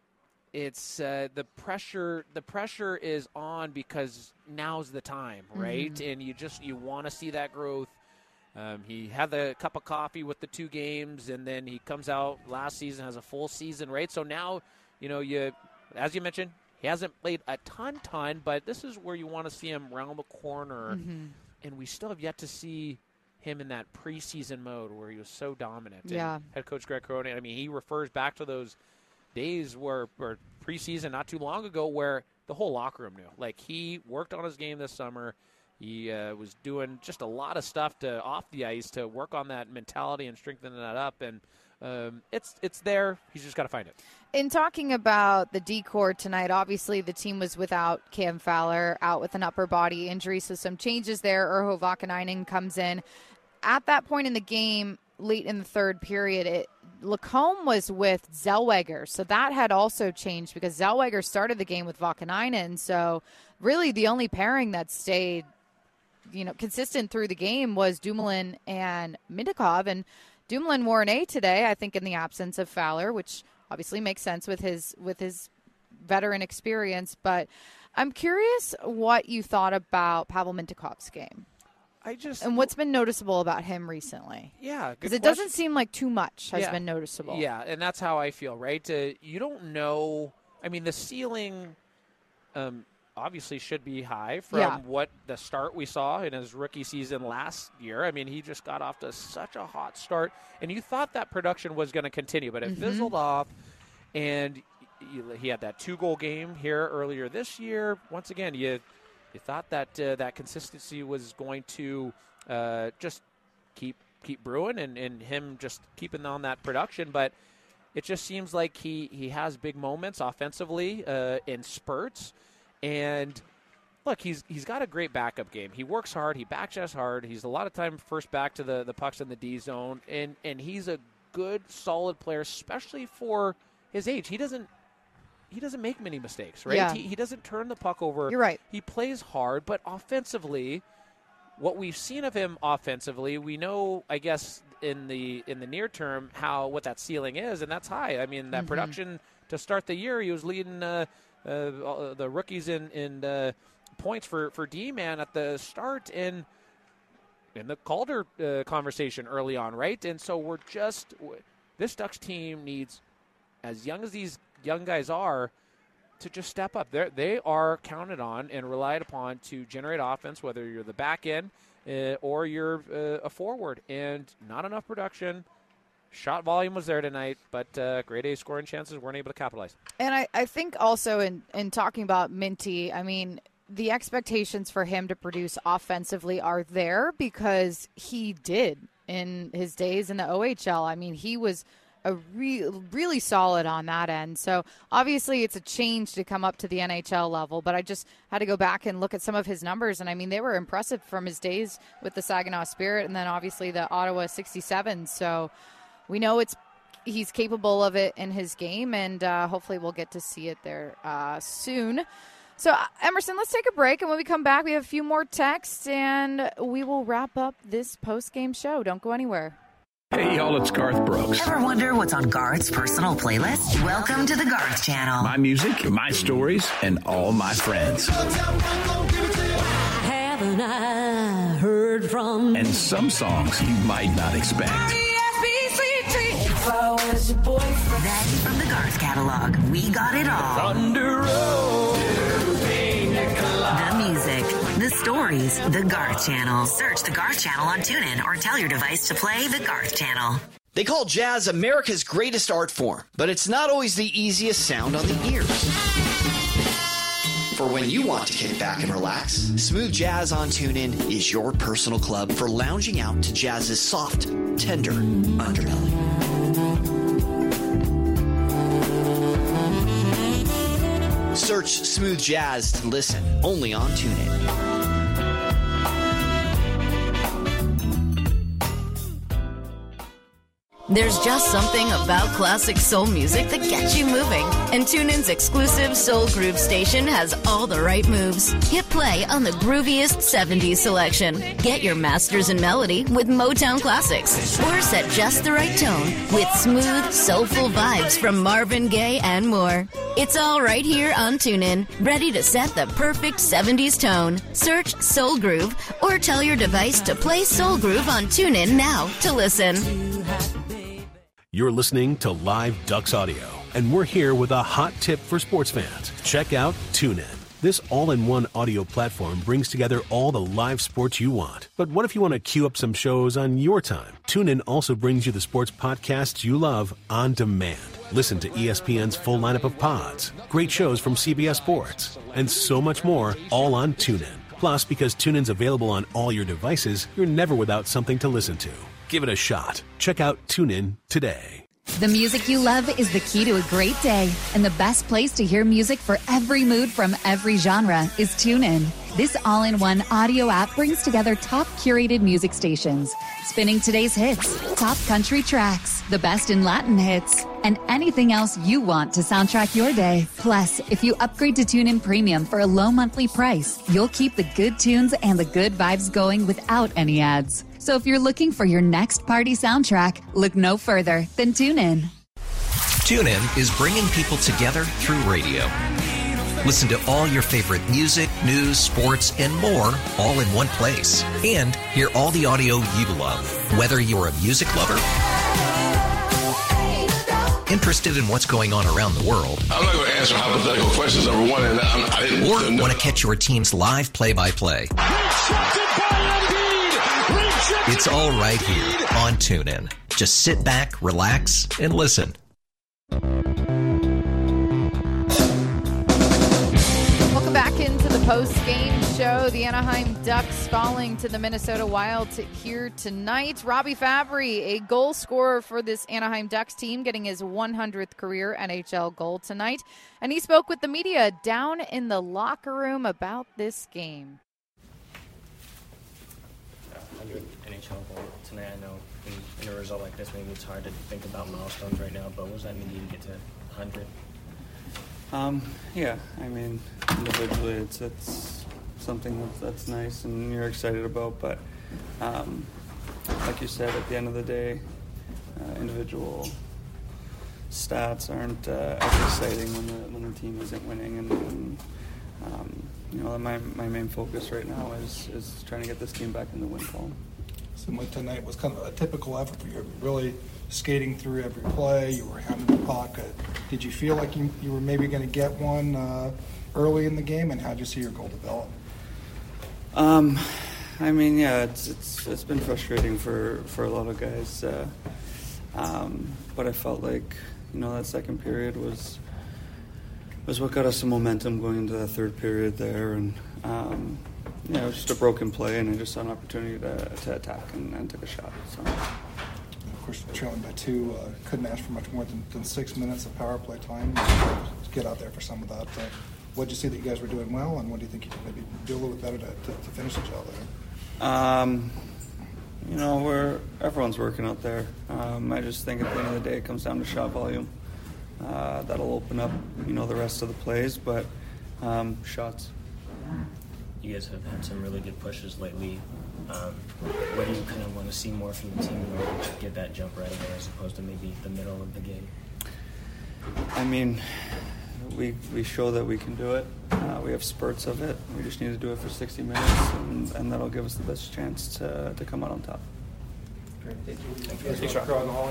[SPEAKER 12] it's uh, the pressure. The pressure is on because now's the time, right?
[SPEAKER 11] Mm-hmm.
[SPEAKER 12] And you just you want to see that growth. Um, he had the cup of coffee with the two games, and then he comes out last season, has a full season, right? So now, you know, you. As you mentioned, he hasn't played a ton, ton, but this is where you want to see him round the corner.
[SPEAKER 11] Mm-hmm.
[SPEAKER 12] And we still have yet to see him in that preseason mode where he was so dominant.
[SPEAKER 11] Yeah.
[SPEAKER 12] And head coach Greg Cronin, I mean, he refers back to those days where, or preseason not too long ago, where the whole locker room knew. Like, he worked on his game this summer. He uh, was doing just a lot of stuff to off the ice to work on that mentality and strengthening that up. And um, it's it's there. He's just got to find it.
[SPEAKER 11] In talking about the D-Corps tonight, obviously the team was without Cam Fowler, out with an upper body injury, so some changes there. Urho Vakanainen comes in. At that point in the game, late in the third period, it, Lacombe was with Zellweger, so that had also changed because Zellweger started the game with Vakanainen. So really the only pairing that stayed, you know, consistent through the game was Dumoulin and Mindikov. And Dumoulin wore an A today, I think, in the absence of Fowler, which obviously makes sense with his with his veteran experience. But I'm curious what you thought about Pavel Mintikov's game.
[SPEAKER 17] I just
[SPEAKER 11] and what's been noticeable about him recently?
[SPEAKER 17] Yeah,
[SPEAKER 11] because it doesn't seem like too much has
[SPEAKER 17] yeah.
[SPEAKER 11] been noticeable.
[SPEAKER 17] Yeah, and that's how I feel. Right? Uh, you don't know. I mean, the ceiling um, obviously should be high from
[SPEAKER 11] yeah.
[SPEAKER 17] what the start we saw in his rookie season last year. I mean, he just got off to such a hot start, and you thought that production was going to continue, but it mm-hmm. fizzled off, and he had that two-goal game here earlier this year. Once again, you. You thought that uh, that consistency was going to uh, just keep keep brewing and, and him just keeping on that production, but it just seems like he, he has big moments offensively uh, in spurts. And look, he's he's got a great backup game. He works hard. He backchecks hard. He's a lot of time first back to the, the pucks in the D zone, and and he's a good, solid player, especially for his age. He doesn't. He doesn't make many mistakes, right?
[SPEAKER 11] Yeah.
[SPEAKER 17] He, he doesn't turn the puck over.
[SPEAKER 11] You're right.
[SPEAKER 17] He plays hard, but offensively, what we've seen of him offensively, we know, I guess, in the in the near term, how what that ceiling is, and that's high. I mean, that
[SPEAKER 11] mm-hmm.
[SPEAKER 17] production to start the year, he was leading uh, uh, the rookies in in uh, points for for D-man at the start in in the Calder uh, conversation early on, right? And so we're just this Ducks team needs, as young as these young guys are, to just step up. They they are counted on and relied upon to generate offense, whether you're the back end uh, or you're uh, a forward. And not enough production. Shot volume was there tonight, but uh, grade A scoring chances weren't able to capitalize.
[SPEAKER 11] And I, I think also in, in talking about Minty, I mean, the expectations for him to produce offensively are there because he did in his days in the O H L. I mean, he was a re- really solid on that end. So obviously it's a change to come up to the N H L level, but I just had to go back and look at some of his numbers. And I mean, they were impressive from his days with the Saginaw Spirit and then obviously the Ottawa sixty-seven. So we know it's he's capable of it in his game, and uh, hopefully we'll get to see it there uh, soon. So, Emerson, let's take a break, and when we come back, we have a few more texts, and we will wrap up this post-game show. Don't go anywhere.
[SPEAKER 18] Hey, y'all, it's Garth Brooks.
[SPEAKER 19] Ever wonder what's on Garth's personal playlist? Welcome to the Garth Channel.
[SPEAKER 18] My music, my stories, and all my friends.
[SPEAKER 20] Haven't I heard from...
[SPEAKER 18] And some songs you might not expect.
[SPEAKER 19] If I was your boyfriend. Then from the Garth catalog, we got it all.
[SPEAKER 20] Thunder Road.
[SPEAKER 19] The music, the stories, the Garth Channel. Search the Garth Channel on TuneIn or tell your device to play the Garth Channel.
[SPEAKER 21] They call jazz America's greatest art form, but it's not always the easiest sound on the ears. For when you want to kick back and relax, Smooth Jazz on TuneIn is your personal club for lounging out to jazz's soft, tender underbelly. Search Smooth Jazz to listen only on TuneIn.
[SPEAKER 22] There's just something about classic soul music that gets you moving. And TuneIn's exclusive Soul Groove station has all the right moves. Hit play on the grooviest seventies selection. Get your masters in melody with Motown classics. Or set just the right tone with smooth, soulful vibes from Marvin Gaye and more. It's all right here on TuneIn, ready to set the perfect seventies tone. Search Soul Groove or tell your device to play Soul Groove on TuneIn now to listen.
[SPEAKER 23] You're listening to Live Ducks Audio, and we're here with a hot tip for sports fans. Check out TuneIn. This all-in-one audio platform brings together all the live sports you want. But what if you want to queue up some shows on your time? TuneIn also brings you the sports podcasts you love on demand. Listen to E S P N's full lineup of pods, great shows from C B S Sports, and so much more, all on TuneIn. Plus, because TuneIn's available on all your devices, you're never without something to listen to. Give it a shot. Check out TuneIn today.
[SPEAKER 24] The music you love is the key to a great day, and the best place to hear music for every mood from every genre is TuneIn. This all-in-one audio app brings together top curated music stations, spinning today's hits, top country tracks, the best in Latin hits, and anything else you want to soundtrack your day. Plus, if you upgrade to TuneIn Premium for a low monthly price, you'll keep the good tunes and the good vibes going without any ads. So if you're looking for your next party soundtrack, look no further than TuneIn.
[SPEAKER 3] TuneIn is bringing people together through radio. Listen to all your favorite music, news, sports, and more all in one place. And hear all the audio you love. Whether you're a music lover, interested in what's going on around the world,
[SPEAKER 6] I'm not going to answer hypothetical questions, number one, and I'm, I didn't
[SPEAKER 3] or want to catch your team's live play-by-play. It's all right here on TuneIn. Just sit back, relax, and listen.
[SPEAKER 11] Welcome back into the post-game show. The Anaheim Ducks falling to the Minnesota Wild to here tonight. Robbie Fabry, a goal scorer for this Anaheim Ducks team, getting his one hundredth career N H L goal tonight. And he spoke with the media down in the locker room about this game.
[SPEAKER 9] one hundred N H L goal tonight. I know in, in a result like this, maybe it's hard to think about milestones right now, but what does that mean to you to get to one hundred?
[SPEAKER 10] Um, yeah, I mean, individually it's it's something that's, that's nice and you're excited about, but um, like you said, at the end of the day, uh, individual stats aren't uh, as exciting when the when the team isn't winning, and, and um, you know, my my main focus right now is is trying to get this team back in the win column.
[SPEAKER 25] So tonight was kind of a typical effort for you, really skating through every play. You were handling the puck. Uh, did you feel like you, you were maybe going to get one uh, early in the game, and how did you see your goal develop?
[SPEAKER 10] Um, I mean, yeah, it's it's it's been frustrating for, for a lot of guys, uh, um, but I felt like, you know, that second period was was what got us some momentum going into the third period there, and um, yeah, it was just a broken play, and I just saw an opportunity to to attack and, and took a shot. So.
[SPEAKER 25] Of course, trailing by two, uh, couldn't ask for much more than, than six minutes of power play time to get out there for some of that. Uh, what did you see that you guys were doing well, and what do you think you could maybe do a little bit better to, to, to finish the job there?
[SPEAKER 10] Um, you know, we're everyone's working out there. Um, I just think at the end of the day, it comes down to shot volume. Uh, that'll open up, you know, the rest of the plays, but um, shots.
[SPEAKER 9] You guys have had some really good pushes lately. Um, what do you kind of want to see more from the team in order to get that jump right away, as opposed to maybe the middle of the game?
[SPEAKER 10] I mean, we we show that we can do it. Uh, we have spurts of it. We just need to do it for sixty minutes, and, and that'll give us the best chance to to come out on top.
[SPEAKER 25] Great. Thank you.
[SPEAKER 10] Thanks, Rob.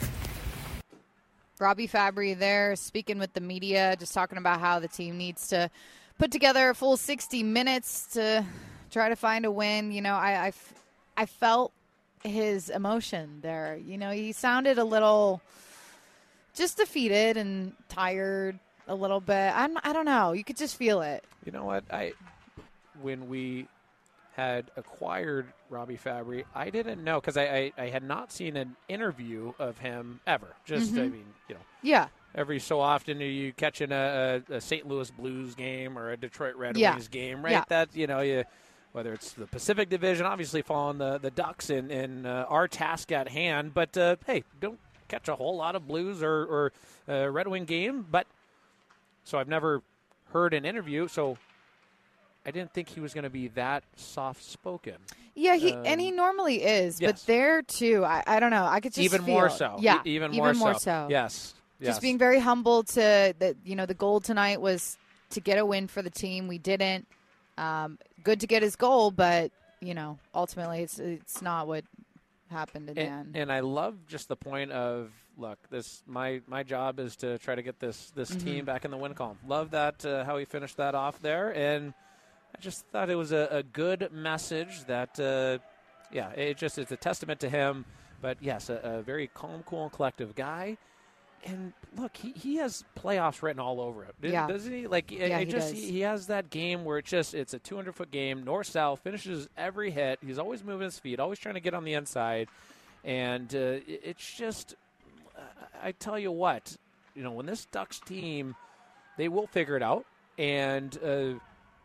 [SPEAKER 11] Robbie Fabry there speaking with the media, just talking about how the team needs to put together a full sixty minutes to try to find a win. You know, I, I, I felt his emotion there. You know, he sounded a little just defeated and tired a little bit. I'm, I don't know. You could just feel it.
[SPEAKER 17] You know what? I when we had acquired Robbie Fabry, I didn't know, because I, I, I had not seen an interview of him ever. Just,
[SPEAKER 11] Mm-hmm.
[SPEAKER 17] I mean, you know.
[SPEAKER 11] Yeah.
[SPEAKER 17] Every so often you catch in a, a, a Saint Louis Blues game or a Detroit Red
[SPEAKER 11] Yeah.
[SPEAKER 17] Wings game, right?
[SPEAKER 11] Yeah.
[SPEAKER 17] That, you know, you, whether it's the Pacific Division, obviously following the, the Ducks in, in uh, our task at hand. But, uh, hey, don't catch a whole lot of Blues or, or uh, Red Wing game. But so I've never heard an interview, so I didn't think he was going to be that soft-spoken.
[SPEAKER 11] Yeah, he
[SPEAKER 17] Um,
[SPEAKER 11] and he normally is,
[SPEAKER 17] yes.
[SPEAKER 11] but there too, I, I don't know. I could just
[SPEAKER 17] even
[SPEAKER 11] feel
[SPEAKER 17] more
[SPEAKER 11] it.
[SPEAKER 17] so.
[SPEAKER 11] Yeah,
[SPEAKER 17] E- even,
[SPEAKER 11] even
[SPEAKER 17] more,
[SPEAKER 11] more so.
[SPEAKER 17] Yes.
[SPEAKER 11] Just
[SPEAKER 17] yes.
[SPEAKER 11] being very humble to that. You know, the goal tonight was to get a win for the team. We didn't. Um, good to get his goal, but you know, ultimately, it's it's not what happened in the end.
[SPEAKER 17] And, and I love just the point of, look, this my my job is to try to get this this
[SPEAKER 11] Mhm.
[SPEAKER 17] team back in the win column. Love that uh, how he finished that off there, and I just thought it was a, a good message that, uh, yeah, it just is a testament to him. But yes, a, a very calm, cool, and collective guy. And look, he, he has playoffs written all over him,
[SPEAKER 11] Yeah.
[SPEAKER 17] doesn't he? Like, it,
[SPEAKER 11] Yeah,
[SPEAKER 17] it
[SPEAKER 11] he
[SPEAKER 17] just
[SPEAKER 11] does.
[SPEAKER 17] he, he has that game where it's just it's a two hundred foot game, north south, finishes every hit. He's always moving his feet, always trying to get on the inside, and uh, it, it's just I tell you what, you know, when this Ducks team, they will figure it out, and uh,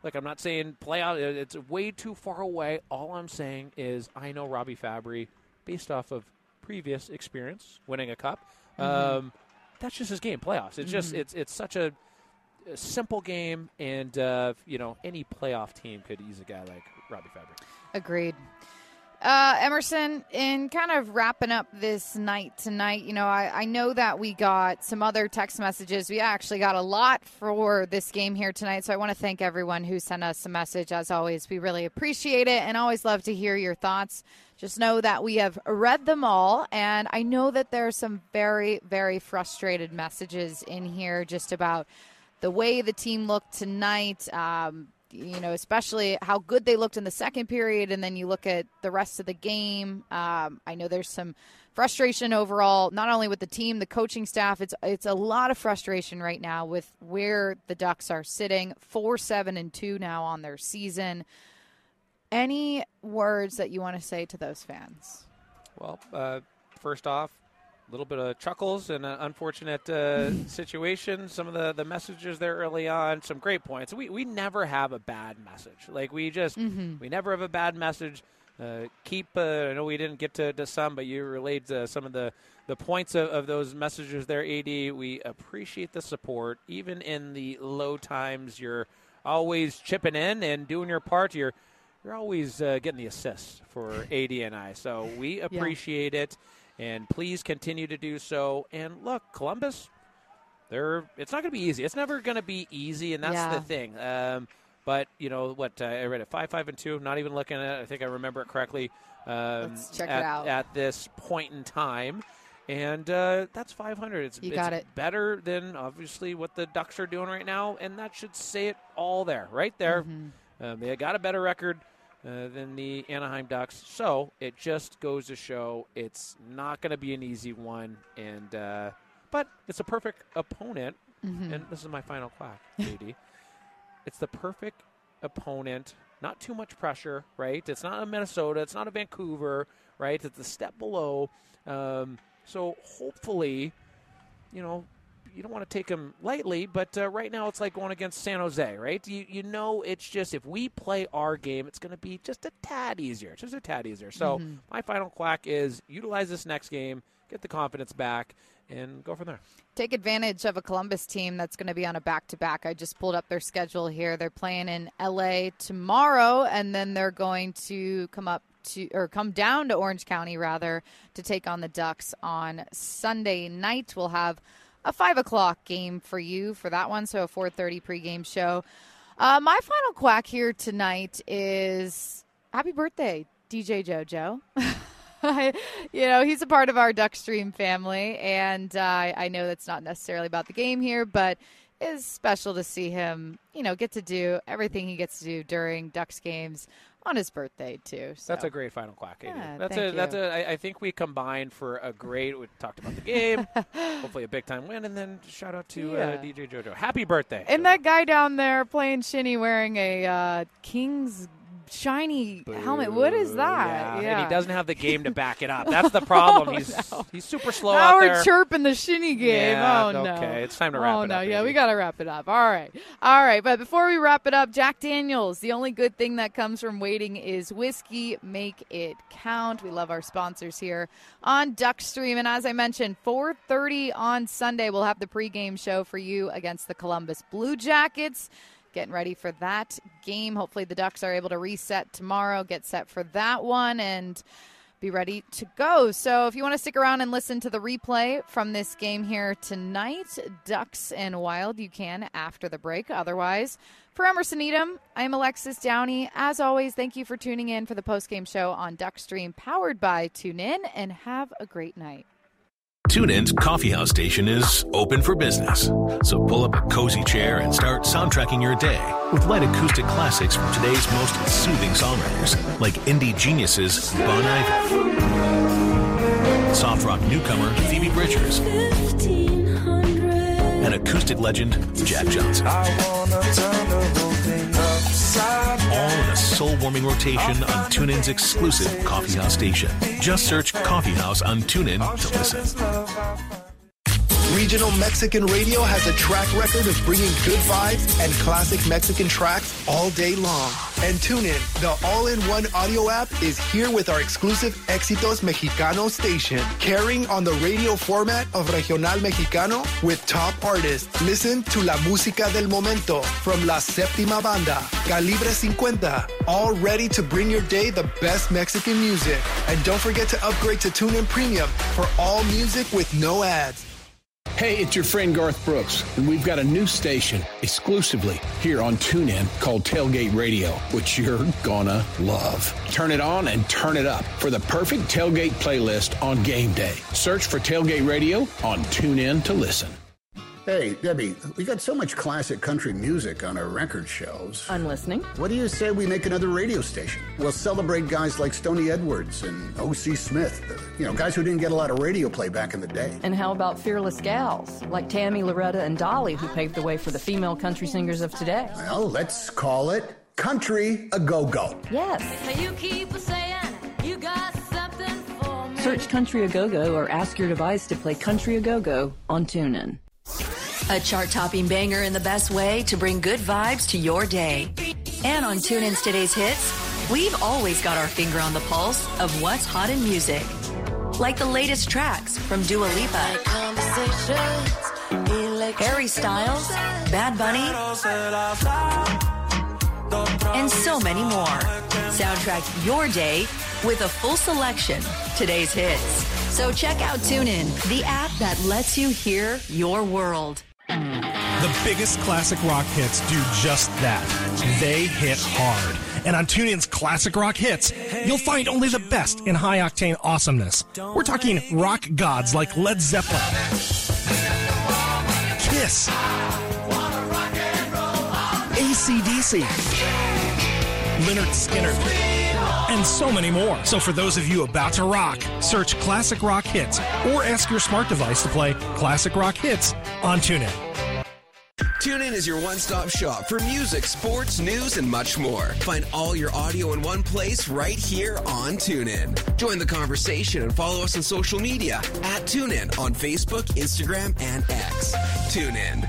[SPEAKER 17] Like, I'm not saying play out. It's way too far away. All I'm saying is I know Robbie Fabry, based off of previous experience, winning a cup.
[SPEAKER 11] Mm-hmm.
[SPEAKER 17] Um, that's just his game, playoffs. It's just
[SPEAKER 11] Mhm.
[SPEAKER 17] it's it's such a, a simple game, and uh, you know any playoff team could use a guy like Robbie Fabry.
[SPEAKER 11] Agreed. Uh, Emerson, in kind of wrapping up this night tonight, you know, I, I know that we got some other text messages. We actually got a lot for this game here tonight, so I want to thank everyone who sent us a message. As always, we really appreciate it and always love to hear your thoughts. Just know that we have read them all, and I know that there are some very, very frustrated messages in here just about the way the team looked tonight, um, you know, especially how good they looked in the second period, and then you look at the rest of the game. Um, I know there's some frustration overall, not only with the team, the coaching staff. It's it's a lot of frustration right now with where the Ducks are sitting, four, seven, and two now on their season. Any words that you want to say to those fans?
[SPEAKER 17] Well, uh, first off, a little bit of chuckles and an unfortunate uh, situation. Some of the, the messages there early on, some great points. We we never have a bad message. Like, we just,
[SPEAKER 11] Mm-hmm.
[SPEAKER 17] we never have a bad message. Uh, keep, uh, I know we didn't get to, to some, but you relayed uh, some of the, the points of, of those messages there, A D. We appreciate the support. Even in the low times, you're always chipping in and doing your part. You're, you're always uh, getting the assists for A D and I. So we appreciate it. And please continue to do so. And look, Columbus, they're it's not going to be easy. It's never going to be easy, and that's
[SPEAKER 11] Yeah.
[SPEAKER 17] the thing. Um, but, you know, what, uh, I read it, five, five, and two, not even looking at it. I think I remember it correctly. Um,
[SPEAKER 11] Let's check it
[SPEAKER 17] at,
[SPEAKER 11] out.
[SPEAKER 17] At this point in time. And uh, that's five hundred. It's,
[SPEAKER 11] You
[SPEAKER 17] it's
[SPEAKER 11] got it.
[SPEAKER 17] better than, obviously, what the Ducks are doing right now, and that should say it all there, right there.
[SPEAKER 11] Mm-hmm.
[SPEAKER 17] Um, they got a better record Uh, than the Anaheim Ducks. So it just goes to show it's not going to be an easy one. And uh, but it's a perfect opponent.
[SPEAKER 11] Mhm.
[SPEAKER 17] And this is my final quack, J D. It's the perfect opponent. Not too much pressure, right? It's not a Minnesota. It's not a Vancouver, right? It's a step below. Um, so hopefully, you know, you don't want to take them lightly, but uh, right now it's like going against San Jose, right? You you know it's just if we play our game, it's going to be just a tad easier, just a tad easier. So
[SPEAKER 11] Mhm.
[SPEAKER 17] my final quack is utilize this next game, get the confidence back, and go from there.
[SPEAKER 11] Take advantage of a Columbus team that's going to be on a back-to-back. I just pulled up their schedule here. They're playing in L A tomorrow, and then they're going to come up to or come down to Orange County, rather, to take on the Ducks on Sunday night. We'll have a five o'clock game for you for that one, so a four thirty pregame show. Uh, my final quack here tonight is happy birthday, D J JoJo. You know, he's a part of our Duckstream family, and uh, I know that's not necessarily about the game here, but it's special to see him, you know, get to do everything he gets to do during Ducks games on his birthday, too. So.
[SPEAKER 17] That's a great final quack, A D.
[SPEAKER 11] Yeah,
[SPEAKER 17] that's
[SPEAKER 11] thank
[SPEAKER 17] a that's
[SPEAKER 11] you.
[SPEAKER 17] a. I, I think we combined for a great. We talked about the game, hopefully a big time win, and then shout out to
[SPEAKER 11] Yeah.
[SPEAKER 17] uh, D J JoJo. Happy birthday!
[SPEAKER 11] And that guy down there playing shinny wearing a uh, King's shiny helmet. What is that?
[SPEAKER 17] Yeah. And he doesn't have the game to back it up. That's the problem.
[SPEAKER 11] Oh,
[SPEAKER 17] he's
[SPEAKER 11] no.
[SPEAKER 17] he's super slow
[SPEAKER 11] Now
[SPEAKER 17] out
[SPEAKER 11] we're
[SPEAKER 17] there.
[SPEAKER 11] chirping the shinny game.
[SPEAKER 17] Yeah,
[SPEAKER 11] oh, no.
[SPEAKER 17] okay. It's time to wrap
[SPEAKER 11] oh,
[SPEAKER 17] it
[SPEAKER 11] no.
[SPEAKER 17] up,
[SPEAKER 11] Yeah,
[SPEAKER 17] baby.
[SPEAKER 11] we got to wrap it up. All right. All right. But before we wrap it up, Jack Daniels, the only good thing that comes from waiting is whiskey. Make it count. We love our sponsors here on Duckstream. And as I mentioned, four thirty on Sunday, we'll have the pregame show for you against the Columbus Blue Jackets. Getting ready for that game. Hopefully the Ducks are able to reset tomorrow, get set for that one, and be ready to go. So if you want to stick around and listen to the replay from this game here tonight, Ducks and Wild, you can after the break. Otherwise, for Emerson Edom, I'm Alexis Downey. As always, thank you for tuning in for the postgame show on Duckstream, powered by TuneIn, and have a great night.
[SPEAKER 23] TuneIn's Coffeehouse station is open for business. So pull up a cozy chair and start soundtracking your day with light acoustic classics from today's most soothing songwriters, like indie geniuses Bon Iver, soft rock newcomer Phoebe Bridgers, and acoustic legend Jack Johnson. All in a soul-warming rotation on TuneIn's exclusive Coffeehouse station. Just search Coffeehouse on TuneIn to listen.
[SPEAKER 4] Regional Mexican Radio has a track record of bringing good vibes and classic Mexican tracks all day long. And TuneIn, the all-in-one audio app, is here with our exclusive Éxitos Mexicano station, carrying on the radio format of Regional Mexicano with top artists. Listen to La Música del Momento from La Séptima Banda, Calibre fifty, all ready to bring your day the best Mexican music. And don't forget to upgrade to TuneIn Premium for all music with no ads.
[SPEAKER 18] Hey, it's your friend Garth Brooks, and we've got a new station exclusively here on TuneIn called Tailgate Radio, which you're gonna love. Turn it on and turn it up for the perfect tailgate playlist on game day. Search for Tailgate Radio on TuneIn to listen.
[SPEAKER 5] Hey, Debbie, we got so much classic country music on our record shelves.
[SPEAKER 7] I'm listening.
[SPEAKER 5] What do you say we make another radio station? We'll celebrate guys like Stoney Edwards and O C Smith. You know, guys who didn't get a lot of radio play back in the day.
[SPEAKER 7] And how about fearless gals like Tammy, Loretta, and Dolly, who paved the way for the female country singers of today?
[SPEAKER 5] Well, let's call it Country A Go-Go.
[SPEAKER 7] Yes.
[SPEAKER 20] You keep saying you got something for me.
[SPEAKER 7] Search Country A Go-Go or ask your device to play Country A Go-Go on TuneIn.
[SPEAKER 19] A chart-topping banger in the best way to bring good vibes to your day. And on TuneIn's Today's Hits, we've always got our finger on the pulse of what's hot in music. Like the latest tracks from Dua Lipa, Harry Styles, Bad Bunny, and so many more. Soundtrack your day with a full selection, Today's Hits. So check out TuneIn, the app that lets you hear your world.
[SPEAKER 13] The biggest classic rock hits do just that. They hit hard. And on TuneIn's Classic Rock Hits, you'll find only the best in high-octane awesomeness. We're talking rock gods like Led Zeppelin, Kiss, A C D C, Lynyrd Skynyrd, and so many more. So for those of you about to rock, search Classic Rock Hits or ask your smart device to play Classic Rock Hits on TuneIn.
[SPEAKER 14] TuneIn is your one-stop shop for music, sports, news, and much more. Find all your audio in one place right here on TuneIn. Join the conversation and follow us on social media at TuneIn on Facebook, Instagram, and X. TuneIn.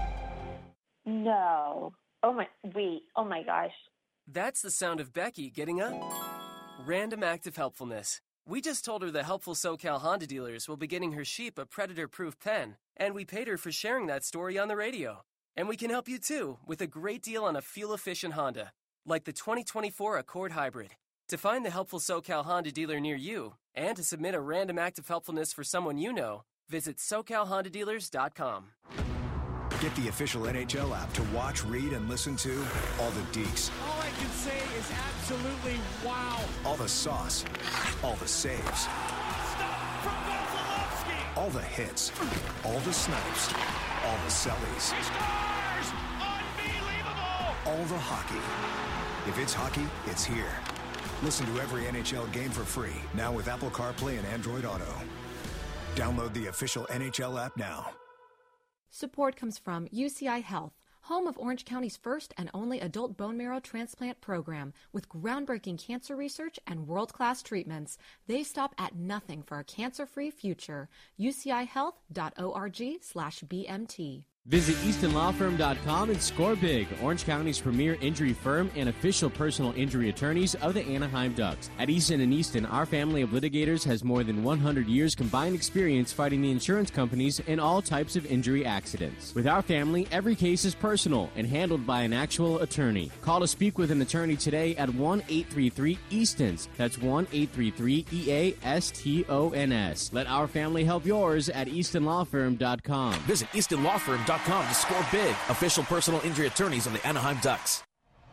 [SPEAKER 26] No. Oh my, wait, oh my gosh.
[SPEAKER 27] That's the sound of Becky getting a random act of helpfulness. We just told her the helpful SoCal Honda dealers will be getting her Sheep a predator-proof pen, and we paid her for sharing that story on the radio. And we can help you too with a great deal on a fuel-efficient Honda, like the twenty twenty-four Accord Hybrid. To find the helpful SoCal Honda dealer near you and to submit a random act of helpfulness for someone you know, visit socal honda dealers dot com.
[SPEAKER 28] Get the official N H L app to watch, read, and listen to all the deeks.
[SPEAKER 29] All I can say is absolutely wow.
[SPEAKER 28] All the sauce. All the saves.
[SPEAKER 29] Stop from Vasilevsky.
[SPEAKER 28] All the hits. All the snipes. All the sellies.
[SPEAKER 29] He scores! Unbelievable!
[SPEAKER 28] All the hockey. If it's hockey, it's here. Listen to every N H L game for free, now with Apple CarPlay and Android Auto. Download the official N H L app now.
[SPEAKER 30] Support comes from U C I Health, home of Orange County's first and only adult bone marrow transplant program with groundbreaking cancer research and world-class treatments. They stop at nothing for a cancer-free future. U C I health dot org slash B M T.
[SPEAKER 31] Visit easton law firm dot com and score big. Orange County's premier injury firm and official personal injury attorneys of the Anaheim Ducks. At Easton and Easton, our family of litigators has more than one hundred years combined experience fighting the insurance companies in all types of injury accidents. With our family, every case is personal and handled by an actual attorney. Call to speak with an attorney today at one eight three three Eastons. That's one eight three three E A S T O N S. Let our family help yours at easton law firm dot com.
[SPEAKER 15] Visit easton law firm dot com to score big. Official personal injury attorneys of the Anaheim Ducks.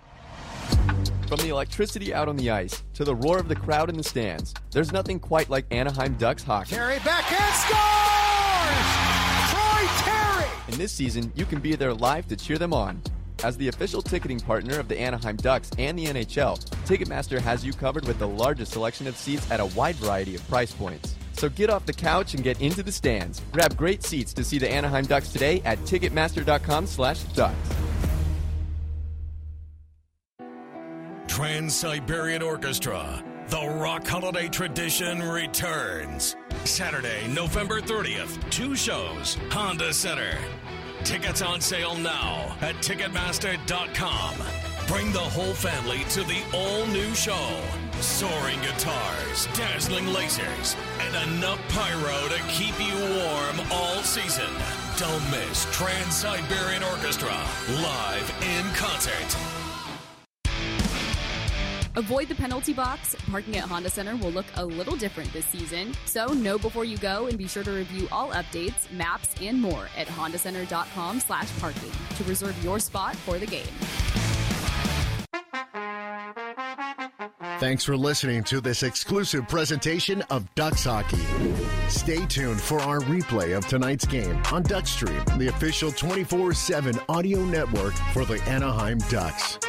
[SPEAKER 8] From the electricity out on the ice to the roar of the crowd in the stands, there's nothing quite like Anaheim Ducks hockey.
[SPEAKER 1] Terry back and scores! Troy Terry!
[SPEAKER 8] And this season, you can be there live to cheer them on. As the official ticketing partner of the Anaheim Ducks and the N H L, Ticketmaster has you covered with the largest selection of seats at a wide variety of price points. So get off the couch and get into the stands. Grab great seats to see the Anaheim Ducks today at ticketmaster dot com slash ducks.
[SPEAKER 32] Trans-Siberian Orchestra, the rock holiday tradition returns.
[SPEAKER 2] Saturday, November thirtieth, two shows, Honda Center. Tickets on sale now at Ticketmaster dot com. Bring the whole family to the all-new show. Soaring guitars, dazzling lasers, and enough pyro to keep you warm all season. Don't miss Trans-Siberian Orchestra live in concert.
[SPEAKER 3] Avoid the penalty box. Parking at Honda Center will look a little different this season. So know before you go and be sure to review all updates, maps, and more at honda center dot com slash parking to reserve your spot for the game.
[SPEAKER 6] Thanks for listening to this exclusive presentation of Ducks Hockey. Stay tuned for our replay of tonight's game on DuckStream, the official twenty-four seven audio network for the Anaheim Ducks.